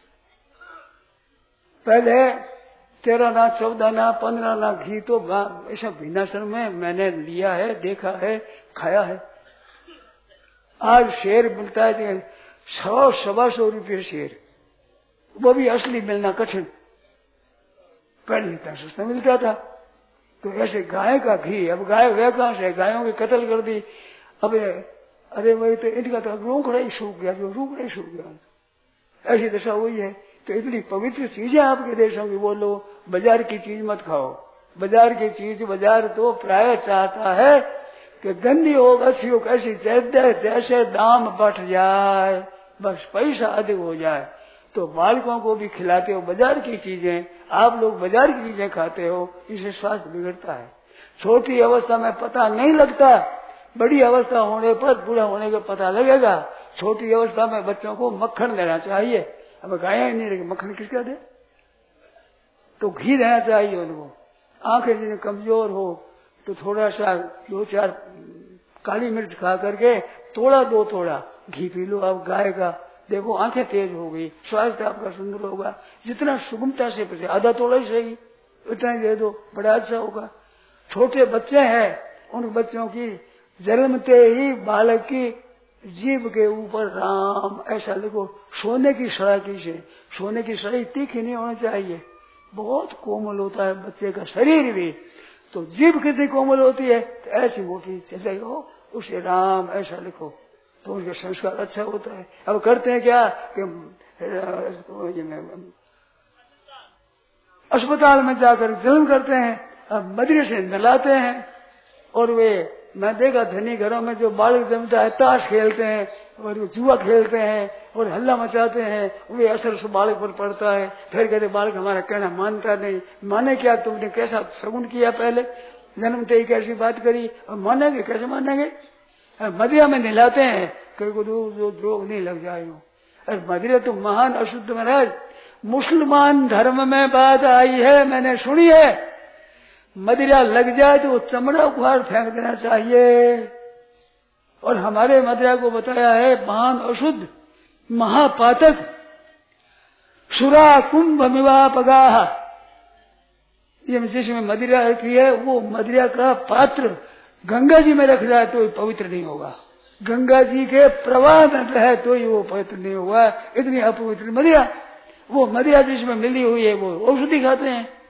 पहले 13 आना, 14 आना, 15 आना घी तो ऐसा भिन्नाश्रम में मैंने लिया है, देखा है, खाया है। आज शेर मिलता है 100-125 रुपये शेर, वो भी असली मिलना कठिन, पहले इतना सस्ता मिलता था। तो ऐसे गाय का घी, अब गाय वह कहां से, गायों की कत्ल कर दी। अब अरे वही तो इनका तो रूखड़ा ही सूख गया, जो रूखड़ा ही सूख गया, ऐसी दशा हुई है। तो इतनी पवित्र चीजें आपके देशों की, वो लो, बाजार की चीज मत खाओ। बाजार की चीज, बाजार तो प्राय चाहता है कि गंदी हो, अच्छी हो, कैसी जैसे दाम बढ़ जाए, बस पैसा अधिक हो जाए। तो बालकों को भी खिलाते हो बाजार की चीजें, आप लोग बाजार की चीजें खाते हो, इससे स्वास्थ्य बिगड़ता है। छोटी अवस्था में पता नहीं लगता, बड़ी अवस्था होने पर, बूढ़ा होने का पता लगेगा। छोटी अवस्था में बच्चों को मक्खन देना चाहिए। अब गाय नहीं रही, मक्खन किसका दे, तो घी देना चाहिए उनको। आंखें जिन्हें कमजोर हो तो थोड़ा सा 2-4 काली मिर्च खा करके थोड़ा 2 थोड़ा घी पी लो आप गाय का, देखो आंखें तेज हो गई, स्वास्थ्य आपका सुंदर होगा। जितना सुगमता से पचे, आधा थोड़ा ही सही, इतना ही दे दो, बड़ा अच्छा होगा। छोटे बच्चे हैं, उन बच्चों की जन्मते ही बालक की जीभ के ऊपर राम ऐसा लिखो, सोने की सड़ाकी से। सोने की सड़ाई तीखी नहीं होनी चाहिए, बहुत कोमल होता है बच्चे का शरीर भी, तो जीभ कितनी कोमल होती है, तो ऐसी मोटी चले हो, उसे राम ऐसा लिखो, तो उनका संस्कार अच्छा होता है। अब करते हैं क्या कि अस्पताल में जाकर जन्म करते हैं, अब मदरे से नहलाते हैं। और वे मैं देखा धनी घरों में जो बालक जमता है, ताश खेलते हैं और जुआ खेलते हैं और हल्ला मचाते हैं, वे असर से बालक पर पड़ता है। फिर कहते बालक हमारा कहना मानता नहीं। माने क्या, तुमने कैसा सगुन किया, पहले जन्मते ही कैसी बात करी, और मानेंगे कैसे मानेंगे। मदिरा में नहलाते हैं, कहीं को जो रोग नहीं लग जाए। अरे मदिरा तो महान अशुद्ध महाराज, मुसलमान धर्म में बात आई है, मैंने सुनी है, मदिरा लग जाए तो चमड़ा उखाड़ फेंक देना चाहिए। और हमारे मदिरा को बताया है महान अशुद्ध, महापातक, सुरा कुंभ मिवापगाह। ये जिसमें मदिरा रखी है, वो मदिरा का पात्र गंगा जी में रख जाए तो पवित्र नहीं होगा, गंगा जी के प्रवाह में रहे तो ही वो पवित्र नहीं होगा। इतनी अपवित्र मदिरा, वो मदिरा जिसमें मिली हुई है वो औषधि खाते हैं,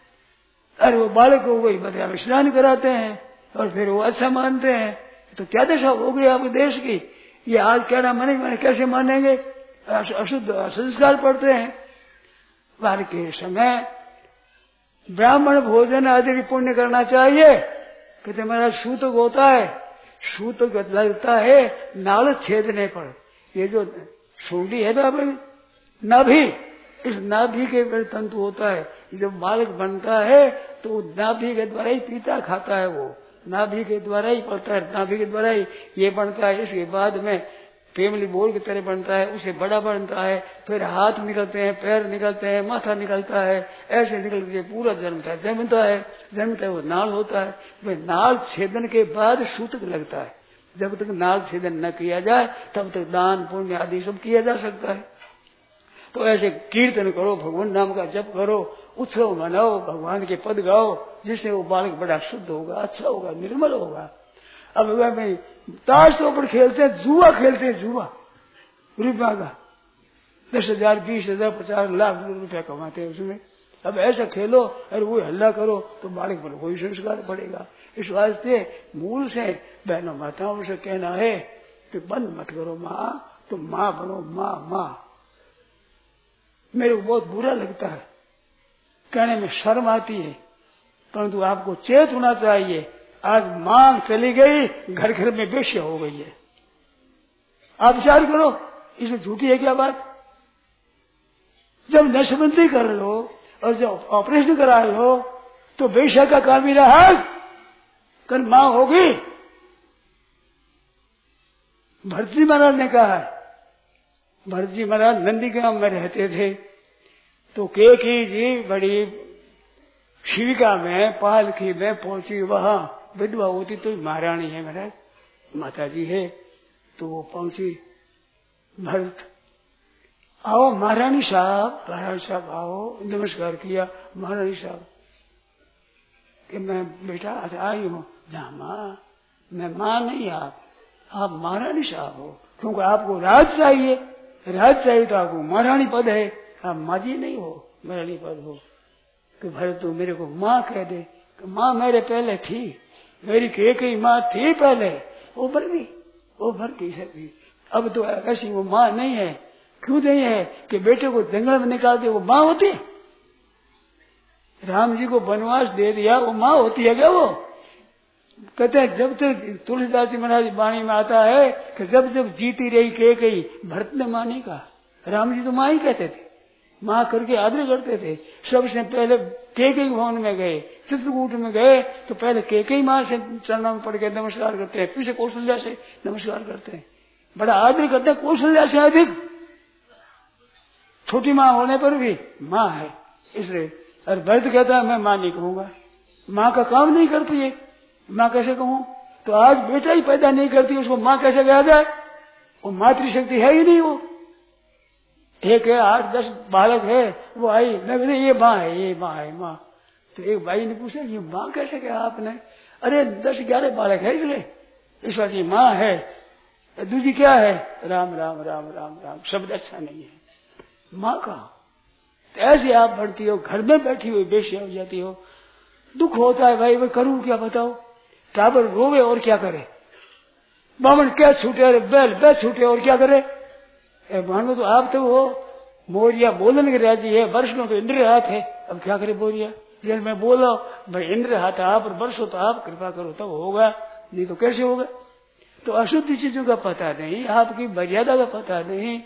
अरे वो बालक को वही बदला में स्नान कराते हैं और फिर वो अच्छा मानते हैं। तो क्या दशा हो गई आपके देश की? ये आज कहना मैंने कैसे मानेंगे? अशुद्ध संस्कार पड़ते हैं। बाहर के समय ब्राह्मण भोजन आदि पुण्य करना चाहिए। कहते मेरा सूतक होता है, सूतक लगता है नाल छेदने पर। ये जो सूंडी है ना नाभि, इस नाभि के तंतु होता है। जब बालक बनता है तो नाभि के द्वारा ही पीता खाता है, वो नाभि के द्वारा ही पड़ता है, नाभि के द्वारा ही ये बनता है। इसके बाद में फैमिली बोर्ड की तरह बनता है, उसे बड़ा बनता है, फिर हाथ निकलते हैं, पैर निकलते हैं, माथा निकलता है, ऐसे निकल के पूरा जन्मता है वो नाल होता है। वह नाल छेदन के बाद सूतक लगता है। जब तक नाल छेदन न किया जाए तब तक दान पुण्य आदि सब किया जा सकता है। तो ऐसे कीर्तन करो, भगवान नाम का जप करो, उत्सव मनाओ, भगवान के पद गाओ, जिससे वो बालक बड़ा शुद्ध होगा, अच्छा होगा, निर्मल होगा। अब वह ताश पर खेलते हैं, जुआ खेलते हैं, जुआ रुपया का 10,000 20,000 50 लाख रुपया कमाते हैं उसमें। अब ऐसा खेलो और वो हल्ला करो तो बालक पर कोई संस्कार पड़ेगा। इस वास्ते मूल से बहनों माताओं से कहना है कि बंद मत करो माँ, तुम माँ बनो, माँ। मेरे को बहुत बुरा लगता है, कहने में शर्म आती है, परंतु आपको चेत होना चाहिए। आज मांग चली गई, घर घर में बेश्या हो गई है। आप विचार करो, इसमें झूठी है क्या बात? जब नशबंदी कर लो और जब ऑपरेशन करा लो तो बेश्या का काम ही रहा, कल मां होगी। भरतजी महाराज ने कहा है, भरतजी महाराज नंदीग्राम में रहते थे, तो केकी जी बड़ी शिविका में पालकी में पहुंची। वहां विधवा होती तो महारानी है महाराज, माता जी है, तो वो पहुंची। भरत आओ महारानी साहब आओ, नमस्कार किया। महारानी साहब कि मैं बेटा आज आई हूँ। ना माँ, मैं माँ नहीं, आप महारानी साहब हो, क्योंकि आपको राज चाहिए तो आपको महारानी पद है, आप माँ जी नहीं हो, महारानी पद हो। कि भरत तू मेरे को माँ कह दे। कि माँ मेरे पहले थी, मेरी केकई माँ थी पहले, वो भर गई सभी। अब तो ऐसी वो माँ नहीं है। क्यों नहीं है? कि बेटे को जंगल में निकाल दे, वो माँ होती है? राम जी को वनवास दे दिया, वो माँ होती है क्या? वो कहते हैं जब तक तुलसीदास जी महाराज वाणी में आता है कि जब जब जीती रही केकई, भरत ने माँ नहीं कहा। राम जी तो माँ ही कहते थे, माँ करके आदर करते थे। सबसे पहले केकई भवन में गए, चित्रकूट में गए तो पहले केकई माँ से चरणों में पड़ के नमस्कार करते हैं, फिर से कौशल्या से नमस्कार करते हैं, बड़ा आदर करते हैं। कौशल्या से अधिक छोटी माँ होने पर भी माँ है, इसलिए। और भरत कहता है मैं माँ नहीं कहूंगा, माँ का काम नहीं करती है, माँ कैसे कहूँ? तो आज बेटा ही पैदा नहीं करती, उसको माँ कैसे कहा जाए? वो मातृशक्ति है ही नहीं। वो एक है 8-10 बालक है, वो आई मैं ये माँ है माँ। तो एक भाई ने पूछा ये माँ कैसे कहा आपने? अरे 10-11 बालक है इसलिए, इस बात ये माँ है। दूसरी क्या है? राम राम राम राम राम, शब्द अच्छा नहीं है, माँ का। तो ऐसे आप बढ़ती हो, घर में बैठी हुई बेश्या हो जाती हो, दुख होता है भाई। मैं करूं क्या बताओ? टाबर रोवे और क्या करे? बामन क्या छूटे, अरे बैल छूटे और क्या करे? मानो तो आप तो वो मोरिया बोलन के राजी है, वर्ष में तो इंद्र हाथ है, अब क्या करे बोरिया? जब मैं बोला भाई इंद्र हाथ आप और वर्षो तो आप कृपा करो तब होगा, नहीं तो कैसे होगा? तो अशुद्ध चीजों का पता नहीं, आपकी मर्यादा का पता नहीं।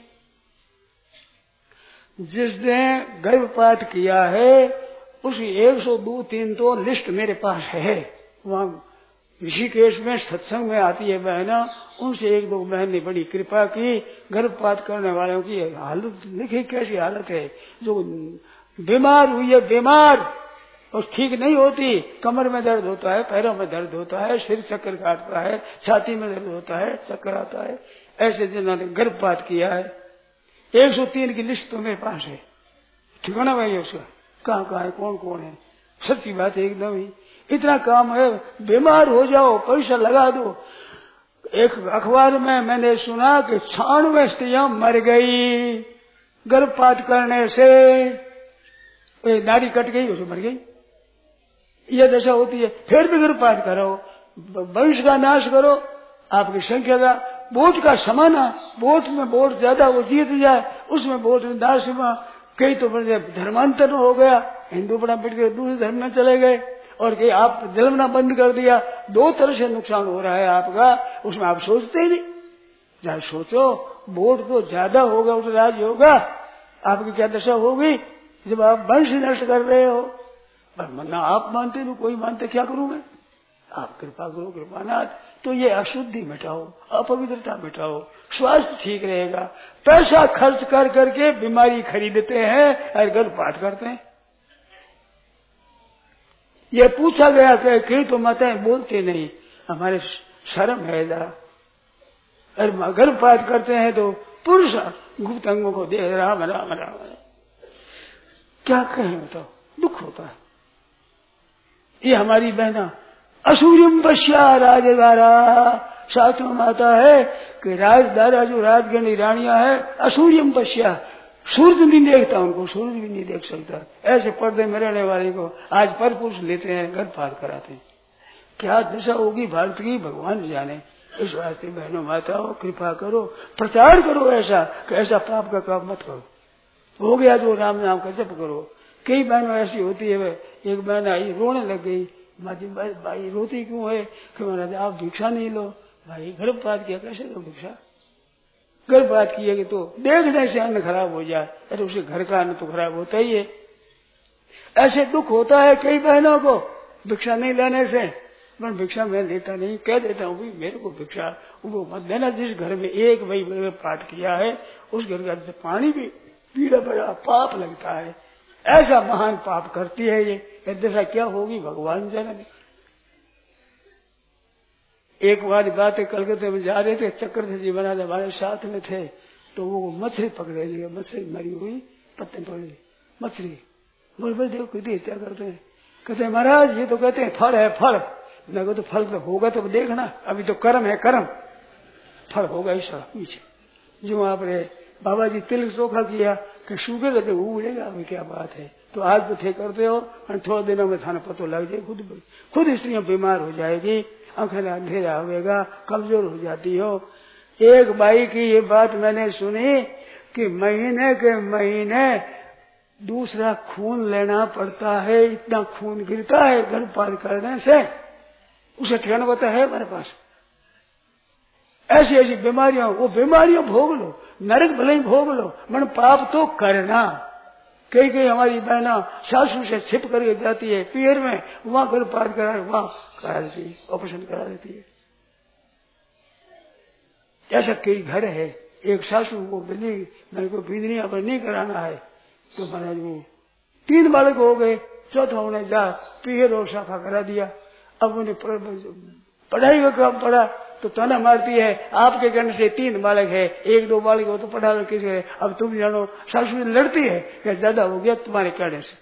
जिसने गर्भपात किया है उसी 102-3 तो लिस्ट मेरे पास है। वहां ऋषिकेश में सत्संग में आती है बहना, उनसे 1-2 बहन ने बड़ी कृपा की। गर्भपात करने वालों की हालत देखिए कैसी हालत है, जो बीमार हुई है, बीमार और ठीक नहीं होती, कमर में दर्द होता है, पैरों में दर्द होता है, सिर चक्कर काटता है, छाती में दर्द होता है, चक्कर आता है, ऐसे जिन्होंने गर्भपात किया है 103 की लिस्ट तो मेरे पास है। ठिकाना भाई उसका कहाँ है, कौन कौन है, सच्ची बात है एकदम ही। इतना काम है, बीमार हो जाओ पैसा लगा दो। एक अखबार में मैंने सुना कि 96 स्त्रियां मर गई गर्भपात करने से, नाड़ी कट गई उसे मर गई। ये दशा होती है। फिर भी गर्भपात करो, वंश का नाश करो, आपकी संख्या का वोट का समाना, वोट में वोट ज्यादा वो जीत जाए, उसमें वोट दासिमा, कई तो धर्मांतर हो गया, हिंदू बड़ा पिट के दूसरे धर्म में चले गए, और कहीं आप जन्मना बंद कर दिया। दो तरह से नुकसान हो रहा है आपका, उसमें आप सोचते ही नहीं। जहाँ सोचो वोट तो ज्यादा होगा, उस राज्य होगा, आपकी क्या दशा होगी जब आप वंश नष्ट कर रहे हो। पर ना आप मानते ना कोई मानते, क्या करूंगा? आप कृपा करो कृपानाथ। तो ये अशुद्धि मिटाओ, अपवित्रता मिटाओ, स्वास्थ्य ठीक रहेगा। पैसा खर्च कर करके बीमारी खरीदते हैं और गर्भपात करते हैं। ये पूछा गया कि कई तो माताएं बोलते नहीं, हमारे शर्म है जरा, और गर्भपात करते हैं तो पुरुष गुप्त अंगों को देख राम राम राम, क्या कहें तो दुख होता है। ये हमारी बहना असूर्यम पश्या राजद्वारा, शास्त्र में आता है कि राजद्वारा जो राजगणी रानियां है, असूर्यम पश्या, सूर्य नहीं देखता उनको, सूर्य भी नहीं देख सकता। ऐसे पर्दे में रहने वाले को आज पर पुरुष लेते हैं, गर्भपात कराते हैं। क्या दशा होगी भारत की भगवान जाने। इस वास्ते बहनों माताओं कृपा करो, प्रचार करो ऐसा कि ऐसा पाप का काम मत करो। हो गया जो राम नाम का जप करो। कई बहनों ऐसी होती है, एक बहन आई रोने लग गई, माजी भाई रोती क्यों है? कि महाराज आप भिक्षा नहीं लो। भाई गर्भपात किया, कैसे लो भिक्षा? गर्भपात किए तो देखने से अन्न खराब हो जाए, अरे उसे घर का अन्न तो खराब होता ही है। ऐसे दुख होता है कई बहनों को भिक्षा नहीं लेने से। मैं भिक्षा मैं लेता नहीं, कह देता हूँ मेरे को भिक्षा वो मत देना। जिस घर में एक भाई गर्भपात किया है उस घर का पानी भी पीड़ा बड़ा पाप लगता है। ऐसा महान पाप करती है ये दशा क्या होगी भगवान जाने। एक बात है, कलकत्ते में जा रहे थे, चक्कर जी बना हमारे साथ में थे, तो वो मछली पकड़े लिए, मछली मरी हुई पत्ते पड़ी मछली। बोल भाई देखो कितनी हत्या करते हैं। कहते हैं महाराज ये तो कहते हैं फल है फल। मैं कहते तो फल तो होगा तो देखना, अभी तो कर्म है कर्म, फल होगा ऐसा पीछे। जो आपने बाबा जी तिल चोखा किया कि सूखेगा तो उड़ेगा, अभी क्या बात है। तो आज तो थे करते हो और थोड़े दिनों में थाना पता लग जाए, खुद स्त्रियां बीमार हो जाएगी, आंखें अंधेरा होगा, कमजोर हो जाती हो। एक बाई की ये बात मैंने सुनी कि महीने के महीने दूसरा खून लेना पड़ता है, इतना खून गिरता है गर्भपात करने से, उसे ठिकाना पता है हमारे पास। ऐसी ऐसी बीमारियां, वो बीमारियां भोग लो, नरक भले ही भोग लो, मन पाप तो करना। कई कई हमारी बहना सासू से छिप करके जाती है पियर में, वहां गर्भपात करा, वहां करा देती है, ऑपरेशन करा देती है। ऐसा कई घर है। एक सासू को बिल्ली मेरे को बिजलियां पर नहीं कराना है, तो महाराज वो 3 बालक हो गए, चौथा उन्हें जा पियर और साफा करा दिया। अब उन्हें पढ़ाई का काम पड़ा तो ताना मारती है, आपके कहने से 3 बालक है, 1-2 बालक हो तो पढ़ा लो किसी है। अब तुम जानो सासू लड़ती है कि ज्यादा हो गया तुम्हारे कहने से।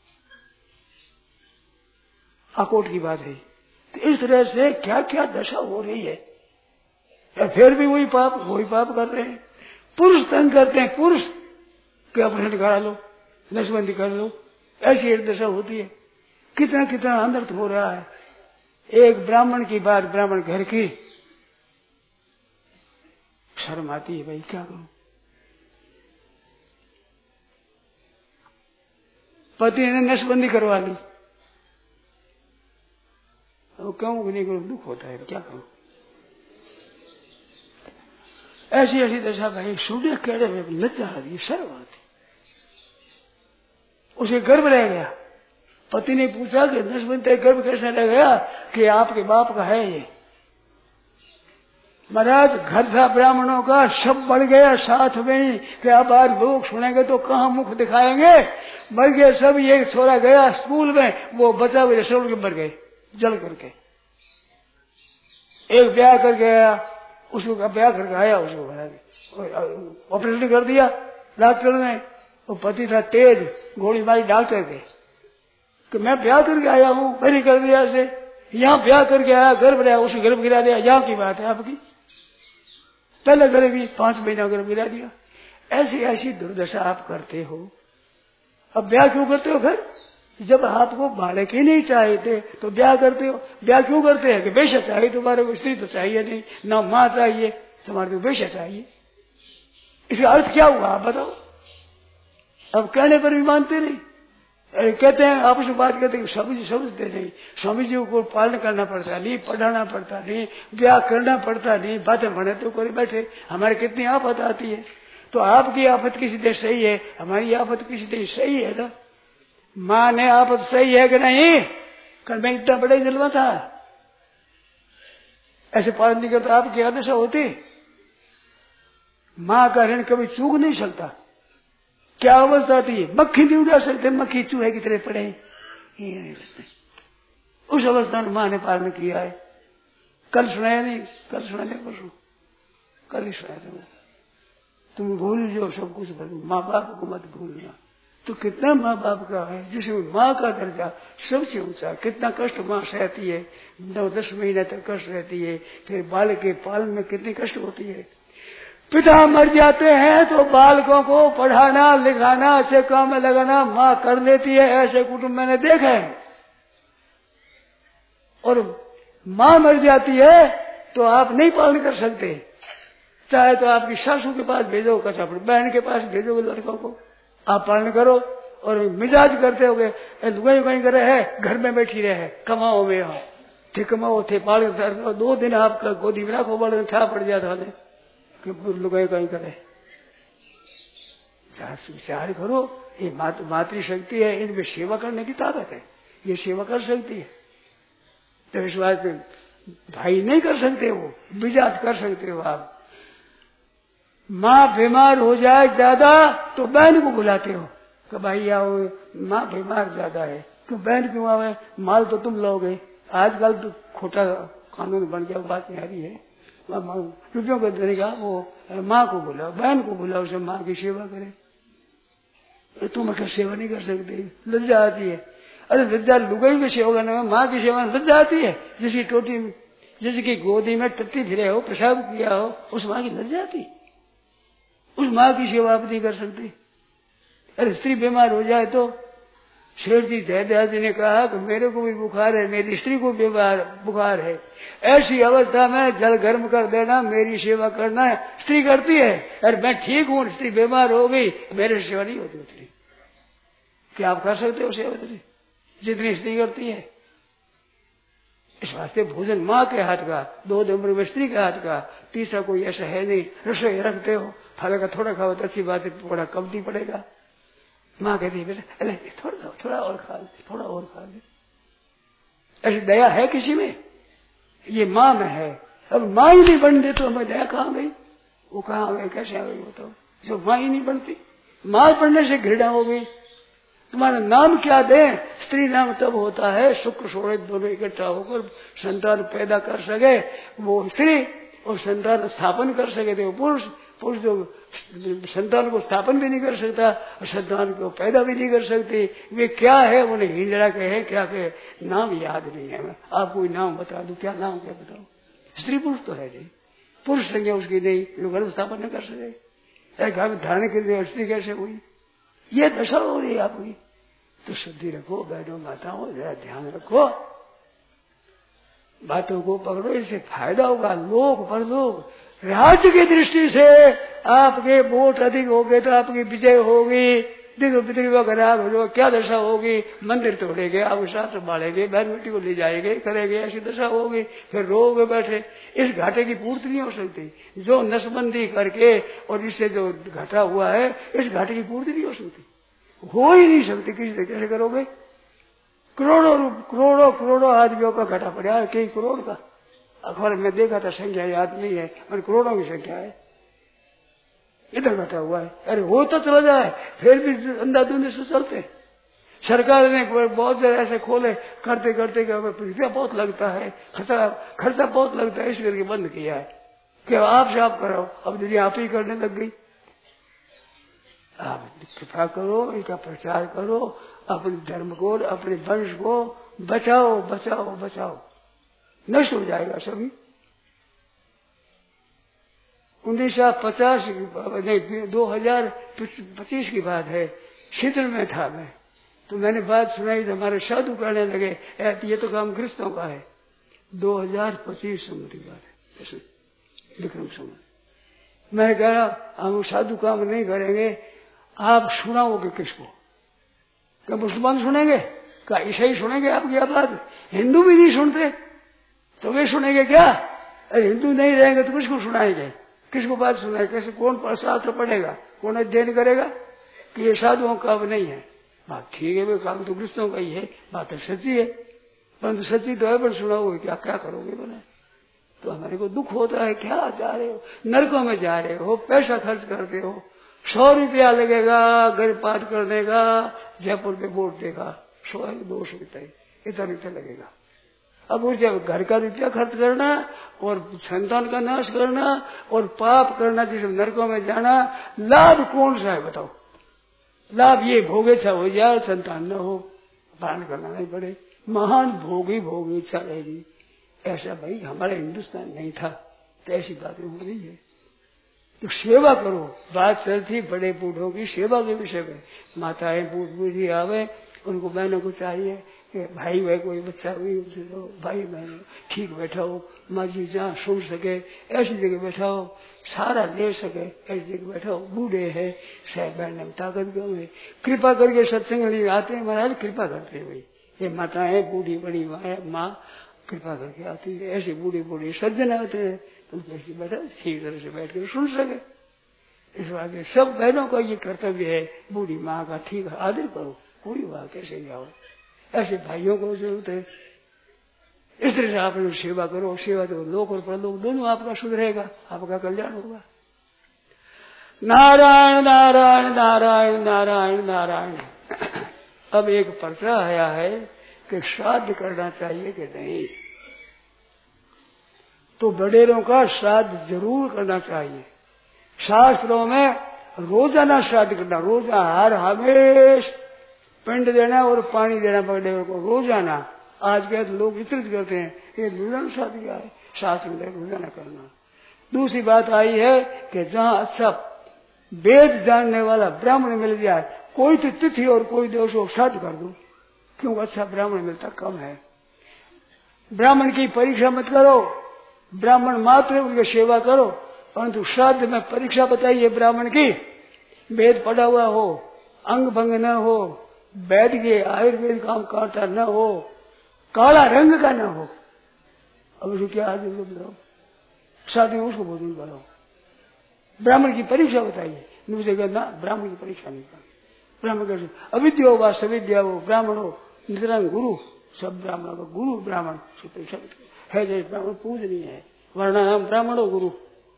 अकोट की बात है। तो इस तरह से क्या क्या दशा हो रही है, फिर भी वही पाप कर रहे हैं। पुरुष तंग करते हैं, पुरुष के अपहरण करा लो, नशबंदी कर लो, ऐसी एक दशा होती है। कितना कितना अनर्थ हो रहा है। एक ब्राह्मण की बात, ब्राह्मण घर की, शर्म आती है भाई क्या करूं। पति ने नशबंदी करवा ली, वो कहूं नहीं करूं, दुख होता है, क्या करूं। ऐसी ऐसी दशा भाई सूर्य कह रहे लज्जा आ रही, शर्म आती। उसे गर्भ रह गया, पति ने पूछा कि नशबंदी गर्भ कैसे रह गया? कि आपके बाप का है ये। महाराज घर था ब्राह्मणों का, सब बढ़ गया साथ में ही कि अब आज लोग सुनेंगे तो कहाँ मुख दिखाएंगे। बढ़ गए सब। ये छोरा गया स्कूल में, वो बचा हुए रसोड़ के मर गए जल करके। एक ब्याह करके आया, उसको ब्याह करके आया, उसको ऑपरेशन कर दिया डॉक्टर ने। वो पति था तेज, गोली मारी डॉक्टर के कि मैं ब्याह करके आया हूँ, मैंने कर दिया से। यहाँ ब्याह करके आया, गर्भ रहा, उसे गर्भ गिरा दिया। यहाँ की बात है आपकी, पहले करेगी 5 महीना गर्भ गिरा दिया। ऐसी ऐसी दुर्दशा आप करते हो। अब ब्याह क्यों करते हो? फिर जब आपको बालक ही नहीं चाहिए थे तो ब्याह करते हो। ब्याह क्यों करते हैं कि बेशा चाहिए तुम्हारे को, स्त्री तो चाहिए नहीं, ना माँ चाहिए, तुम्हारे को बेशा चाहिए। इसका अर्थ क्या हुआ आप बताओ? अब कहने पर भी मानते नहीं। कहते हैं आपस में बात करते हैं, समझते नहीं। स्वामी जी को पालन करना पड़ता नहीं, पढ़ाना पड़ता नहीं, ब्याह करना पड़ता नहीं, बातें बने तो कोई बैठे। हमारे कितनी आफत आती है। तो आपकी आफत किसी देश सही है, हमारी आफत किसी देश सही है ना। माँ ने आफत सही है कि नहीं? कल मैं इतना बड़ा जलवा था, ऐसे पालन नहीं करता आपकी आदशा होती। माँ का ऋण कभी चूक नहीं सकता। क्या अवस्था आती है? मक्खी नहीं उड़ा सकते, मक्खी चूहे की तरह पड़े, उस अवस्था में माँ ने पालन किया है। कल सुनाया नहीं, कल सुनाया परसों, कल ही सुनाया था। तुम भूल जो सब कुछ, माँ बाप को मत भूलना। तो कितना माँ बाप का है, जिसमें माँ का दर्जा सबसे ऊंचा। कितना कष्ट माँ सहती है, 9-10 महीने तक कष्ट रहती है, फिर बालक के पालन में कितनी कष्ट होती है। पिता मर जाते हैं तो बालकों को पढ़ाना लिखाना अच्छे काम में लगाना माँ कर लेती है। ऐसे कुटुंब मैंने देखे हैं। और माँ मर जाती है तो आप नहीं पालन कर सकते। चाहे तो आपकी सासू के पास भेजो, कचा अपनी बहन के पास भेजोगे लड़कों को, आप पालन करो। और मिजाज करते हो गए लुगाई कहीं करे है, घर में बैठी रहे, कमाओ में आओ, थे कमाओ थे पालन कर। 2 दिन आपका गोदी में रखो, बड़े छा पड़ जाता है लुगाई कहीं करे। विचार करो, ये मातृशक्ति है, इनमें सेवा करने की ताकत है, ये सेवा कर सकती है। तो इस बात में भाई नहीं कर सकते, वो मिजाज कर सकते हो आप। माँ बीमार हो जाए ज्यादा तो बहन को बुलाते हो कि भाई आओ, माँ बीमार ज्यादा है। क्यों बहन क्यों आवे? माल तो तुम लोगे। आजकल तो खोटा कानून बन गया, बात नहीं आ रही है। रुपयों को देने का वो माँ को बुलाओ, बहन को बुलाओ, उसे माँ की सेवा करे। तुम अगर सेवा नहीं कर सकते, लज्जा आती है। अरे लज्जा लुगाई की सेवा करने में, माँ की सेवा में लज्जा आती है। जिसकी टोटी, जिसकी गोदी में टट्टी फिरे हो, पेशाब किया हो, उस माँ की लज्जा आती। उस माँ की सेवा आप नहीं कर सकते। अरे स्त्री बीमार हो जाए तो शेर जी जयदयाल जी ने कहा कि मेरे को भी बुखार है, मेरी स्त्री को भी बुखार है, ऐसी अवस्था में जल गर्म कर देना, मेरी सेवा करना है। स्त्री करती है, अरे मैं ठीक हूँ, स्त्री बीमार हो गई, मेरे सेवा नहीं होती उतनी। क्या आप कर सकते हो सेवा उतनी जितनी स्त्री करती है? इस वास्ते भोजन माँ के हाथ का, 2 नंबर में स्त्री के हाथ का, तीसरा कोई ऐसा है नहीं। रसोई रखते हो, फल का थोड़ा खाओ तो अच्छी बात है, थोड़ा कम नहीं पड़ेगा। माँ कहती है बेटा अरे थोड़ा और खा ले, थोड़ा और खा ले। ऐसी दया है किसी में? ये माँ में है। अब माँ ही नहीं बन दे तो हमें दया कहाँ गई? वो कहाँ आ गई, कैसे आ गई बताओ? जो माँ ही नहीं बनती, माँ बनने से घृणा हो गई। तुम्हारा नाम क्या दे? स्त्री नाम तब होता है शुक्र शोरे दोनों इकट्ठा होकर संतान पैदा कर सके वो स्त्री, और संतान स्थापन कर सके तो पुरुष। पुरुष जो संतान को स्थापन भी नहीं कर सकता और संतान को पैदा भी नहीं कर सकती, वे क्या है? उन्हें हिंजड़ा कहे, क्या कहे, नाम याद नहीं है। आप कोई नाम बता दो, क्या नाम क्या बताओ? स्त्री पुरुष तो है नहीं, पुरुष संज्ञा उसकी नहीं, जो गर्भ स्थापन नहीं कर सके, घर में धारण के लिए स्त्री कैसे हुई? ये दशा हो रही है आपकी। तो शुद्धि रखो बहनों माताओं, जरा ध्यान रखो, बातों को पकड़ो, इससे फायदा होगा। लोक परलोक राज्य की दृष्टि से आपके वोट अधिक हो गए तो आपकी विजय होगी, क्या दशा होगी? मंदिर तोड़ेंगे, आप शास्त्र बाढ़ेंगे, बहन बेटी को ले जाएंगे, करेंगे, ऐसी दशा होगी। फिर रोगे बैठे, इस घाटे की पूर्ति नहीं हो सकती। जो नसबंदी करके और इससे जो घाटा हुआ है, इस घाटे की पूर्ति नहीं हो सकती, हो ही नहीं सकती। किसी कैसे करोगे? करोड़ों करोड़ों करोड़ों आदमियों का घाटा पड़ा है, कई करोड़ का। अखबार में देखा था, संख्या याद नहीं है, और करोड़ों की संख्या है, इधर घटा हुआ है। अरे हो तो चला जाए, फिर भी अंधाधुंधी से चलते। सरकार ने बहुत जगह ऐसे खोले, करते करते रुपया बहुत लगता है, खर्चा बहुत लगता है, इस करके बंद किया है कि आप से आप करो। अब दीदी आप ही करने लग गई। आप कृपा करो, इनका प्रचार करो, अपने धर्म को, अपने वंश को बचाओ बचाओ बचाओ, नष्ट हो जाएगा सभी। 1950 नहीं 2025 की बात है, शीतल में था मैं, तो मैंने बात सुनाई तो हमारे साधु कहने लगे ये तो काम गृहस्थों का है। 2025 संवत की बात है, ऐसे विक्रम संवत। मैं कह रहा हम साधु काम नहीं करेंगे, आप सुनाओगे किसको? क्या मुसलमान सुनेंगे? क्या ईसाई सुनेंगे आपकी आवाज? हिंदू भी नहीं सुनते तो वे सुनेंगे क्या? अरे हिंदू नहीं रहेंगे तो किसको सुनाएंगे? किसको बात सुनाए? कैसे कौन शास्त्र पढ़ेगा? कौन अध्ययन करेगा कि ये साधुओं का काम नहीं है? बात ठीक है, वे काम तो गृहस्थों का ही है, बात तो सच्ची है, परंतु सच्ची तो है पर सुनाओगे क्या? क्या करोगे बोले? तो हमारे को दुख होता है। क्या जा रहे हो? नरकों में जा रहे हो, पैसा खर्च करते हो, 100 रुपया लगेगा गर्भपात करने का, जयपुर पे बोर्ड देगा 100-200 रुपये, इतना रुपया लगेगा। अब उस जब घर का रुपया खर्च करना और संतान का नाश करना और पाप करना, जिसमें नरकों में जाना, लाभ कौन सा है बताओ? लाभ ये भोग इच्छा हो जाए, संतान न हो, पालन करना नहीं पड़े, महान भोग इच्छा रहेगी। ऐसा भाई हमारा हिंदुस्तान नहीं था, तो ऐसी बातें हो रही है। तो सेवा करो, बात चलती बड़े बूढ़ों की सेवा के विषय में। माताएं बूढ़ी आवे, उनको बहनों को चाहिए कि भाई भाई कोई बच्चा हुई भाई बहन ठीक बैठाओ, माँ जी जहाँ सुन सके ऐसी जगह बैठाओ, सारा ले सके ऐसी जगह बैठाओ। बूढ़े है साहब बहन ताकत कम है, कृपा करके सत्संग लिए आते हैं महाराज, कृपा करते हैं भाई। ये माताएं बूढ़ी बड़ी माँ कृपा करके आती है, ऐसे बूढ़े सज्जन आते हैं, तुम कैसे बैठा ठीक तरह से बैठ कर सुन सके। इस बात सब बहनों का ये कर्तव्य है, बूढ़ी माँ का ठीक आदर करो, कोई बात कैसे जाओ, ऐसे भाइयों को जरूरत है। इस तरह से आप लोग सेवा करो, सेवा तो लोक और परलोक दोनों आपका सुधरेगा, आपका कल्याण होगा। नारायण नारायण नारायण नारायण नारायण। अब एक पर्चा आया है कि श्राद्ध करना चाहिए कि नहीं। तो बड़ेरों का श्राद्ध जरूर करना चाहिए। शास्त्रों में रोजाना श्राद्ध करना, रोजा हर हमेश पिंड देना और पानी देना बड़ेरों को रोजाना। आज के लोग वितरित करते हैं, ये रोजाना श्राद्ध क्या है? शास्त्र में रोजाना करना। दूसरी बात आई है कि जहाँ अच्छा वेद जानने वाला ब्राह्मण मिल जाए, कोई तो तिथि और कोई दिवस हो श्राद्ध कर दो, क्योंकि अच्छा ब्राह्मण मिलता कम है। ब्राह्मण की परीक्षा मत करो, ब्राह्मण मात्र उनकी सेवा करो, परंतु श्राद्ध में परीक्षा बताइए ब्राह्मण की, वेद पढ़ा हुआ हो, अंग भंग न हो, वैद के आयुर्वेद काम करता न हो, काला रंग का न हो। अब उसको क्या आदमी बताओ? श्राद्ध में उसको भोजन कराओ, ब्राह्मण की परीक्षा बताइए। दूसरे कहना ब्राह्मण की परीक्षा नहीं करनी। ब्राह्मण कैसे? अविद्या हो व सविद्या हो, ब्राह्मण हो नितरंग गुरु, सब ब्राह्मणों का गुरु ब्राह्मण की परीक्षा है। जैसे ब्राह्मण पूजनीय है, वरना नाम ब्राह्मण हो गुरु,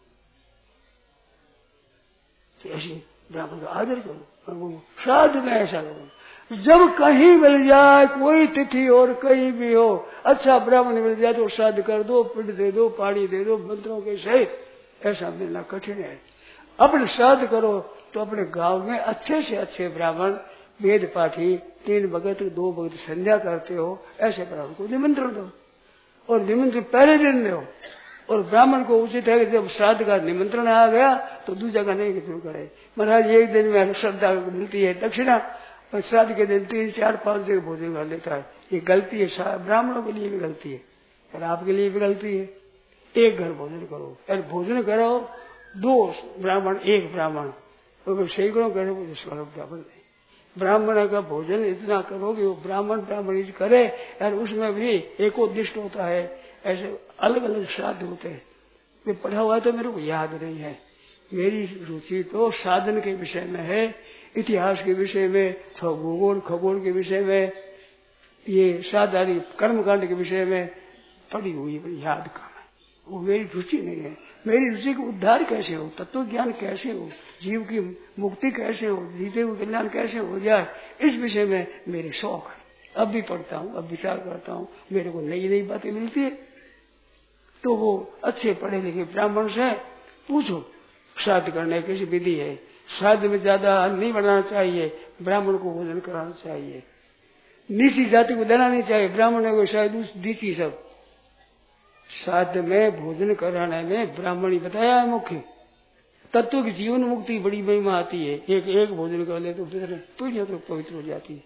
ऐसे ब्राह्मण का आदर करो। श्राद्ध में ऐसा करो, जब कहीं मिल जाए कोई तिथि और कहीं भी हो, अच्छा ब्राह्मण मिल जाए तो श्राद्ध कर दो, पिंड दे दो, पानी दे दो मंत्रों के सहित। ऐसा मिलना कठिन है। अपने श्राद्ध करो तो अपने गांव में अच्छे से अच्छे ब्राह्मण, वेद पाठी, 3 भगत 2 भगत संध्या करते हो, ऐसे ब्राह्मण को निमंत्रण दो और निमंत्रण पहले दिन दो। और ब्राह्मण को उचित है कि जब श्राद्ध का निमंत्रण आ गया तो दूसरा का नहीं शुरू करे। महाराज एक दिन में श्रद्धा मिलती है दक्षिणा, और श्राद्ध के दिन 3, 4, 5 जगह भोजन कर लेता है। ये गलती है, ब्राह्मणों के लिए भी गलती है और आपके लिए भी गलती है। एक घर भोजन करो, अरे भोजन करो 2 ब्राह्मण 1 ब्राह्मण, तो सैकड़ों करो ब्राह्मण नहीं। ब्राह्मण का भोजन इतना करो कि वो ब्राह्मण करे, और उसमें भी एकोदिष्ट होता है। ऐसे अलग अलग श्राद्ध होते हैं। मैं पढ़ा हुआ तो मेरे को याद नहीं है। मेरी रुचि तो साधन के विषय में है, इतिहास के विषय में, भूगोल खगोल के विषय में, ये साधारी कर्मकांड के विषय में पढ़ी हुई याद कहाँ है, वो मेरी रुचि नहीं है। मेरी रुचि का उद्धार कैसे हो, तत्व ज्ञान कैसे हो, जीव की मुक्ति कैसे हो, जीते हुए कल्याण कैसे हो जाए, इस विषय में मेरे शौक है। अब भी पढ़ता हूँ, अब विचार करता हूँ, मेरे को नई नई बातें मिलती है। तो वो अच्छे पढ़े लिखे ब्राह्मण से पूछो श्राद्ध करने की विधि है। श्राद्ध में ज्यादा अन्न नहीं बनाना चाहिए, ब्राह्मण को भोजन कराना चाहिए, नीची जाति को देना नहीं चाहिए, ब्राह्मणों को शायद नीची सब। श्राद्ध में भोजन कराने में ब्राह्मण ही बताया है मुख्य। तत्व की जीवन मुक्ति बड़ी महिमा आती है। एक भोजन कर ले तो पीढ़ियां तो पवित्र हो जाती है।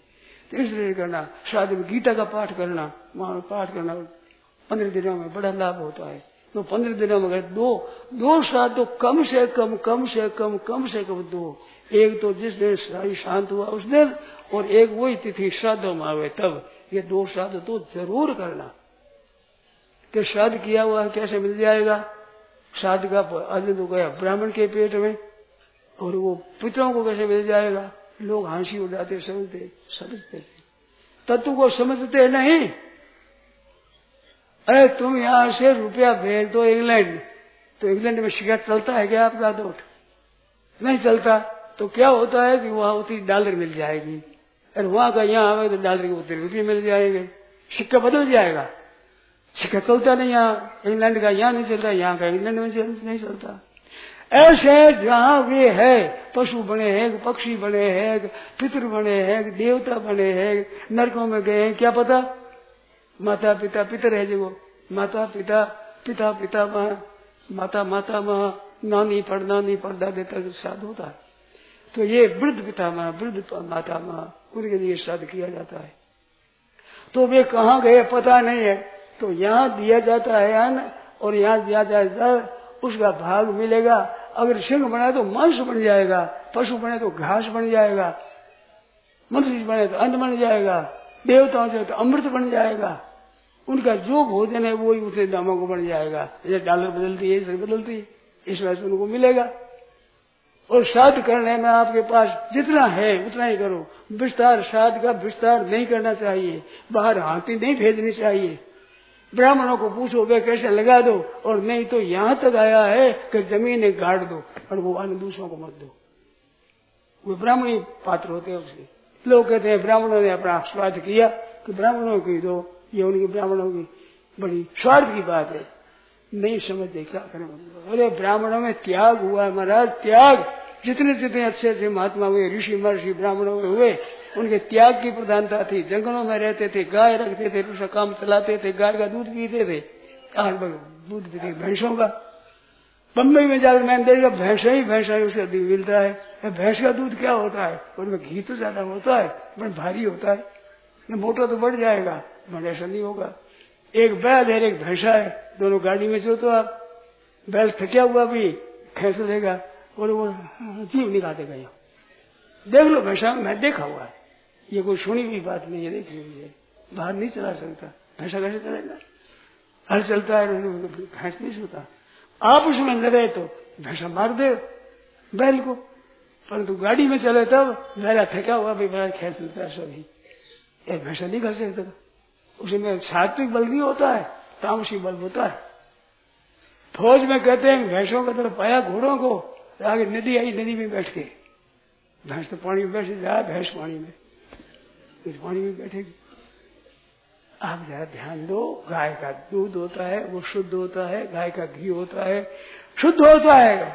तो इसलिए करना। श्राद्ध में गीता का पाठ करना, वहां पाठ करना 15 दिनों में बड़ा लाभ होता है। तो 15 दिनों में दो श्राद्ध तो कम से कम 2। एक तो जिस दिन शरीर शांत हुआ उस दिन, और एक वही तिथि श्राद्धों में आवे तब। ये 2 श्राद्ध तो जरूर करना। कि श्राद्ध किया हुआ कैसे मिल जाएगा? श्राद्ध का आदमी तो गया ब्राह्मण के पेट में, और वो पितरों को कैसे मिल जाएगा? लोग हंसी उड़ाते समझते तत्व को समझते नहीं। अरे तुम यहां से रुपया भेज दो इंग्लैंड, तो इंग्लैंड में शिकायत चलता है क्या आपका? दोस्त नहीं चलता। तो क्या होता है कि वहां उतनी डॉलर मिल जाएगी, और वहां का यहाँ आवे तो डॉलर के उतने रुपये मिल जाएंगे, सिक्का बदल जाएगा। सिक्का चलता नहीं, यहाँ इंग्लैंड का यहाँ नहीं चलता, यहाँ का इंग्लैंड में नहीं चलता। ऐसे जहाँ वे है, पशु बने हैं, पक्षी बने हैं, पितृ बने हैं, देवता बने हैं, नरकों में गए हैं, क्या पता? माता पिता पितर है जो माता पिता पिता पिता माता माँ नानी परदादे तक श्राद्ध होता है। तो ये वृद्ध पिता माँ वृद्ध माता माँ उनके लिए श्राद्ध किया जाता है। तो वे कहाँ गए पता नहीं है, तो यहाँ दिया जाता है अन्न, और यहाँ दिया जाता है उसका भाग मिलेगा। अगर सिंह बना तो मांस बन जाएगा, पशु बने तो घास बन जाएगा, मनुष्य बने तो अन्न बन जाएगा, देवताओं से तो अमृत बन जाएगा। उनका जो भोजन है वो ही उतने दामों को बन जाएगा। ये डॉलर बदलती है, इससे बदलती है, इस वजह से उनको मिलेगा। और श्राद्ध करने में आपके पास जितना है उतना ही करो। विस्तार श्राद्ध का विस्तार नहीं करना चाहिए, बाहर हाथी नहीं भेजनी चाहिए। ब्राह्मणों को पूछो वे कैसे लगा दो, और नहीं तो यहाँ तक आया है कि जमीन गाड़ दो और वो अन्य दूसरों को मत दो। वो ब्राह्मणी पात्र होते हैं उसके। लोग कहते हैं ब्राह्मणों ने अपना श्राद्ध किया कि ब्राह्मणों की दो, ये उनकी ब्राह्मणों की बड़ी स्वार्थ की बात है, नहीं समझते क्या करें। अरे ब्राह्मणों में त्याग हुआ महाराज, त्याग। जितने जितने अच्छे अच्छे महात्मा हुए, ऋषि महर्षि ब्राह्मणों में हुए, उनके त्याग की प्रधानता थी। जंगलों में रहते थे, गाय रखते थे, दूसरा काम चलाते थे, गाय का दूध पीते थे, दूध पीते भैंसों का। बम्बई में जाकर मैंने देखा भैंसा ही उसे दूध मिलता है। भैंस का दूध क्या होता है? उनमें घी तो ज्यादा होता है, बड़ा भारी होता है, मोटा तो बढ़ जाएगा, मगर ऐसा नहीं होगा। एक बैल है एक भैंसा है, दोनों गाड़ी में चलो तो आप बैल थका हुआ भी खैस देगा और वो जीव निकाल देगा। यहाँ देख लो भैंसा, मैं देखा हुआ है, ये कोई सुनी हुई बात नहीं है, देखी हुई है। बाहर नहीं चला सकता, भैंसा कैसे चलेगा? हल चलता है, भैंस नहीं सोता। आप उसमें लगे तो भैंसा मार दे बैल को, परंतु गाड़ी में चले तब बैला थका हुआ भी बैल खैस लेता है सभी, भैंसा नहीं कर सकता। उसमें सात्विक बल नहीं होता है, तामसी बल होता है। फौज में कहते हैं भैंसों का तरफ पाया घोड़ों को, आगे नदी आई, नदी में बैठ के भैंस तो पानी में बैठ जाए, भैंस पानी में, इस पानी में बैठेगी। आप जरा ध्यान दो, गाय का दूध होता है वो शुद्ध होता है, गाय का घी होता है शुद्ध होता है।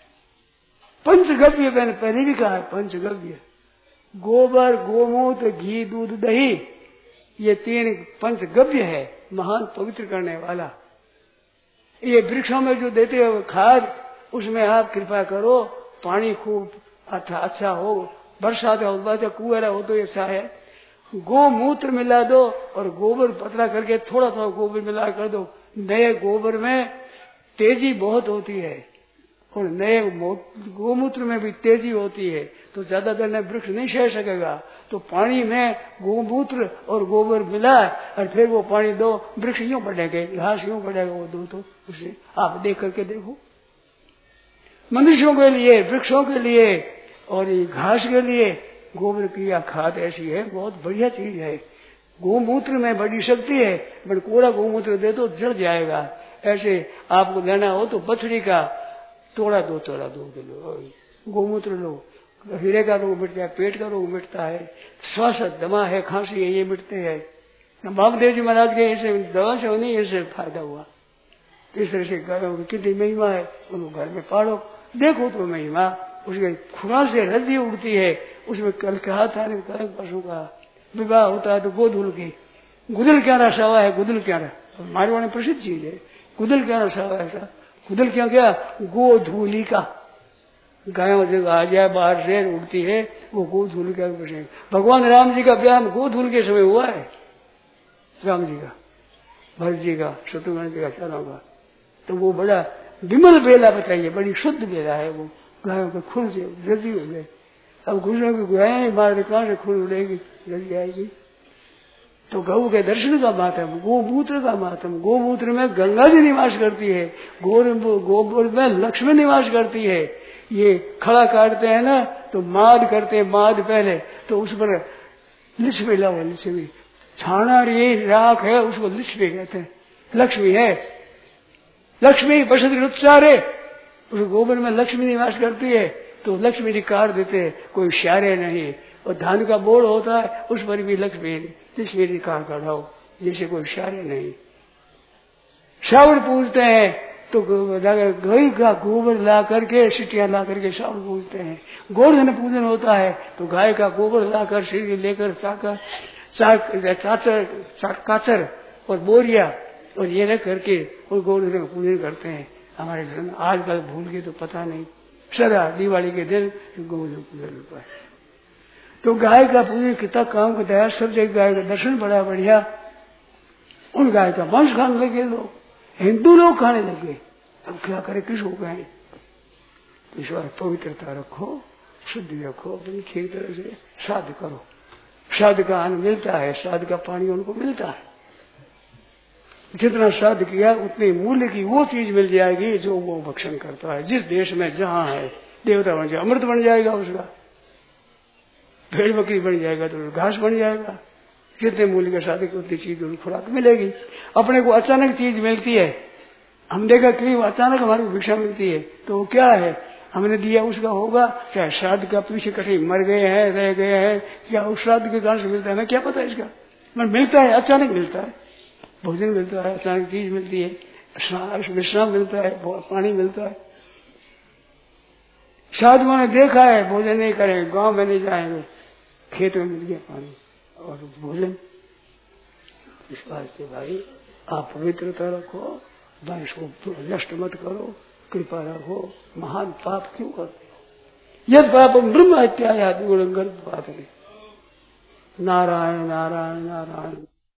पंचगव्य मैंने पहले भी कहा है, पंचगव्य गोबर गोमूत्र घी दूध दही, ये 3 पंचगव्य है, महान पवित्र करने वाला। ये वृक्षों में जो देते हो खाद, उसमें आप कृपा करो पानी खूब अच्छा हो, बरसात हो, कुएरा हो तो अच्छा है। गोमूत्र मिला दो और गोबर पतला करके थोड़ा थोड़ा गोबर मिला कर दो। नए गोबर में तेजी बहुत होती है और नए गोमूत्र में भी तेजी होती है, तो ज्यादा देर में वृक्ष नहीं सह सकेगा। तो पानी में गोमूत्र और गोबर मिला और फिर वो पानी दो, वृक्ष यूं बढ़ेंगे, घास यूं बढ़ेगा, वो दो तो उसे आप देख करके देखो। मनुष्यों के लिए, वृक्षों के लिए और ये घास के लिए गोबर की या खाद ऐसी है, बहुत बढ़िया चीज है। गोमूत्र में बड़ी शक्ति है, बट कोड़ा गोमूत्र दे तो जड़ जाएगा। ऐसे आपको लेना हो तो बछड़ी का तोड़ा 2 किलो गोमूत्र लो, हीरे का रोग मिटता है, पेट का रोग मिटता है, श्वास दमा है, खांसी है, ये मिटते हैं। बाबूदेव जी महाराज के इसे दवा से नहीं, इससे फायदा हुआ। इस तरह से गायों की कितनी महिमा है, उनको घर में पालो, देखो तो महिमा। उसके खुरा से रद्दी उड़ती है, उसमें कल कहा था पशु का विवाह होता है तो गोधुल की गुदल क्या रसावा है, गुदल क्या हमारे वाले प्रसिद्ध चीज है। गुदल क्या रसावा है, गुदल क्या गो धूली का गायों से आ जाए बाहर से उड़ती है, वो गोद धूल के बसे। भगवान राम जी का ब्याह गोद धूल के समय हुआ है, राम जी का, भरत जी का, शत्रुघ्न जी का, चारों का। तो वो बड़ा विमल बेला बताइए, बड़ी शुद्ध बेला है वो, गायों के खून से जल्दी हो गए। अब गुरुओं की गायें मार कहां से खून उड़ेगी, जल्दी आएगी। तो गौ के दर्शन का मातम, गोमूत्र का मातम। गोमूत्र में गंगा जी निवास करती है, गोबर में लक्ष्मी निवास करती है। ये खड़ा काटते हैं ना तो माद करते हैं, माद पहले तो उस पर लिच्छवी लाओ, लिच्छवी छाना ये राख है, उसको लिच्छवी कहते हैं। लक्ष्मी है, लक्ष्मी बसंत उत्सारे, उस गोबर में लक्ष्मी निवास करती है। तो लक्ष्मी जी काट देते हैं, कोई श्यारे नहीं। और धान का बोड़ होता है, उस पर भी लक्ष्मी जी काट काढ़ाओ, जैसे कोई श्यारे नहीं। श्रावण पूजते हैं तो गाय का गोबर ला करके, सिटिया ला करके श्रावण पूजते हैं। गोवर्धन पूजन होता है तो गाय का गोबर लाकर, सीढ़ी लेकर, काचर और बोरिया और ये रख करके और गोवर्धन का पूजन करते हैं। हमारे घर में आजकल भूल गए तो पता नहीं, सदा दिवाली के दिन गोवर्धन पूजन होता है। तो गाय का पूजन कितना काम करता है। सब जगह गाय का दर्शन बड़ा बढ़िया। उन गाय का मांस खाने लगे लोग, हिंदू लोग खाने लगे। अब क्या करे, किस हो गए। इस बार पवित्रता रखो, शुद्धि रखो, अपनी ठीक तरह से श्राद्ध करो। श्राद्ध का अन्न मिलता है, श्राद्ध का पानी उनको मिलता है। जितना श्राद्ध किया उतने मूल्य की वो चीज मिल जाएगी जो वो भक्षण करता है। जिस देश में जहां है देवता बन जाए, अमृत बन जाएगा उसका, भेड़ बकरी बन जाएगा तो घास बन जाएगा। जितने मूल्य के श्राद्ध की उतनी चीज उनको खुराक मिलेगी। अपने को अचानक चीज मिलती है, हम देखा कि अचानक हमारी भिक्षा मिलती है तो वो क्या है, हमने दिया उसका होगा। चाहे श्राद्ध का पीछे कहीं मर गए हैं, रह गए हैं, क्या उस श्राद्ध के कारण से मिलता है, हमें क्या पता इसका। मन मिलता है, अचानक मिलता है, भोजन मिलता है, अचानक चीज मिलती है, विश्राम मिलता है, पानी मिलता है। श्राद्ध मैंने देखा है, भोजन नहीं करेंगे, गांव में नहीं जाएंगे, खेत में मिल गया पानी और भोजन। इस बात से भाई आप पवित्रता रखो, वंश को नष्ट मत करो, कृपा रखो। महान पाप क्यों करते हो। यद पापम ब्रह्म हत्या गुणंगर पाप। नारायण नारायण नारायण।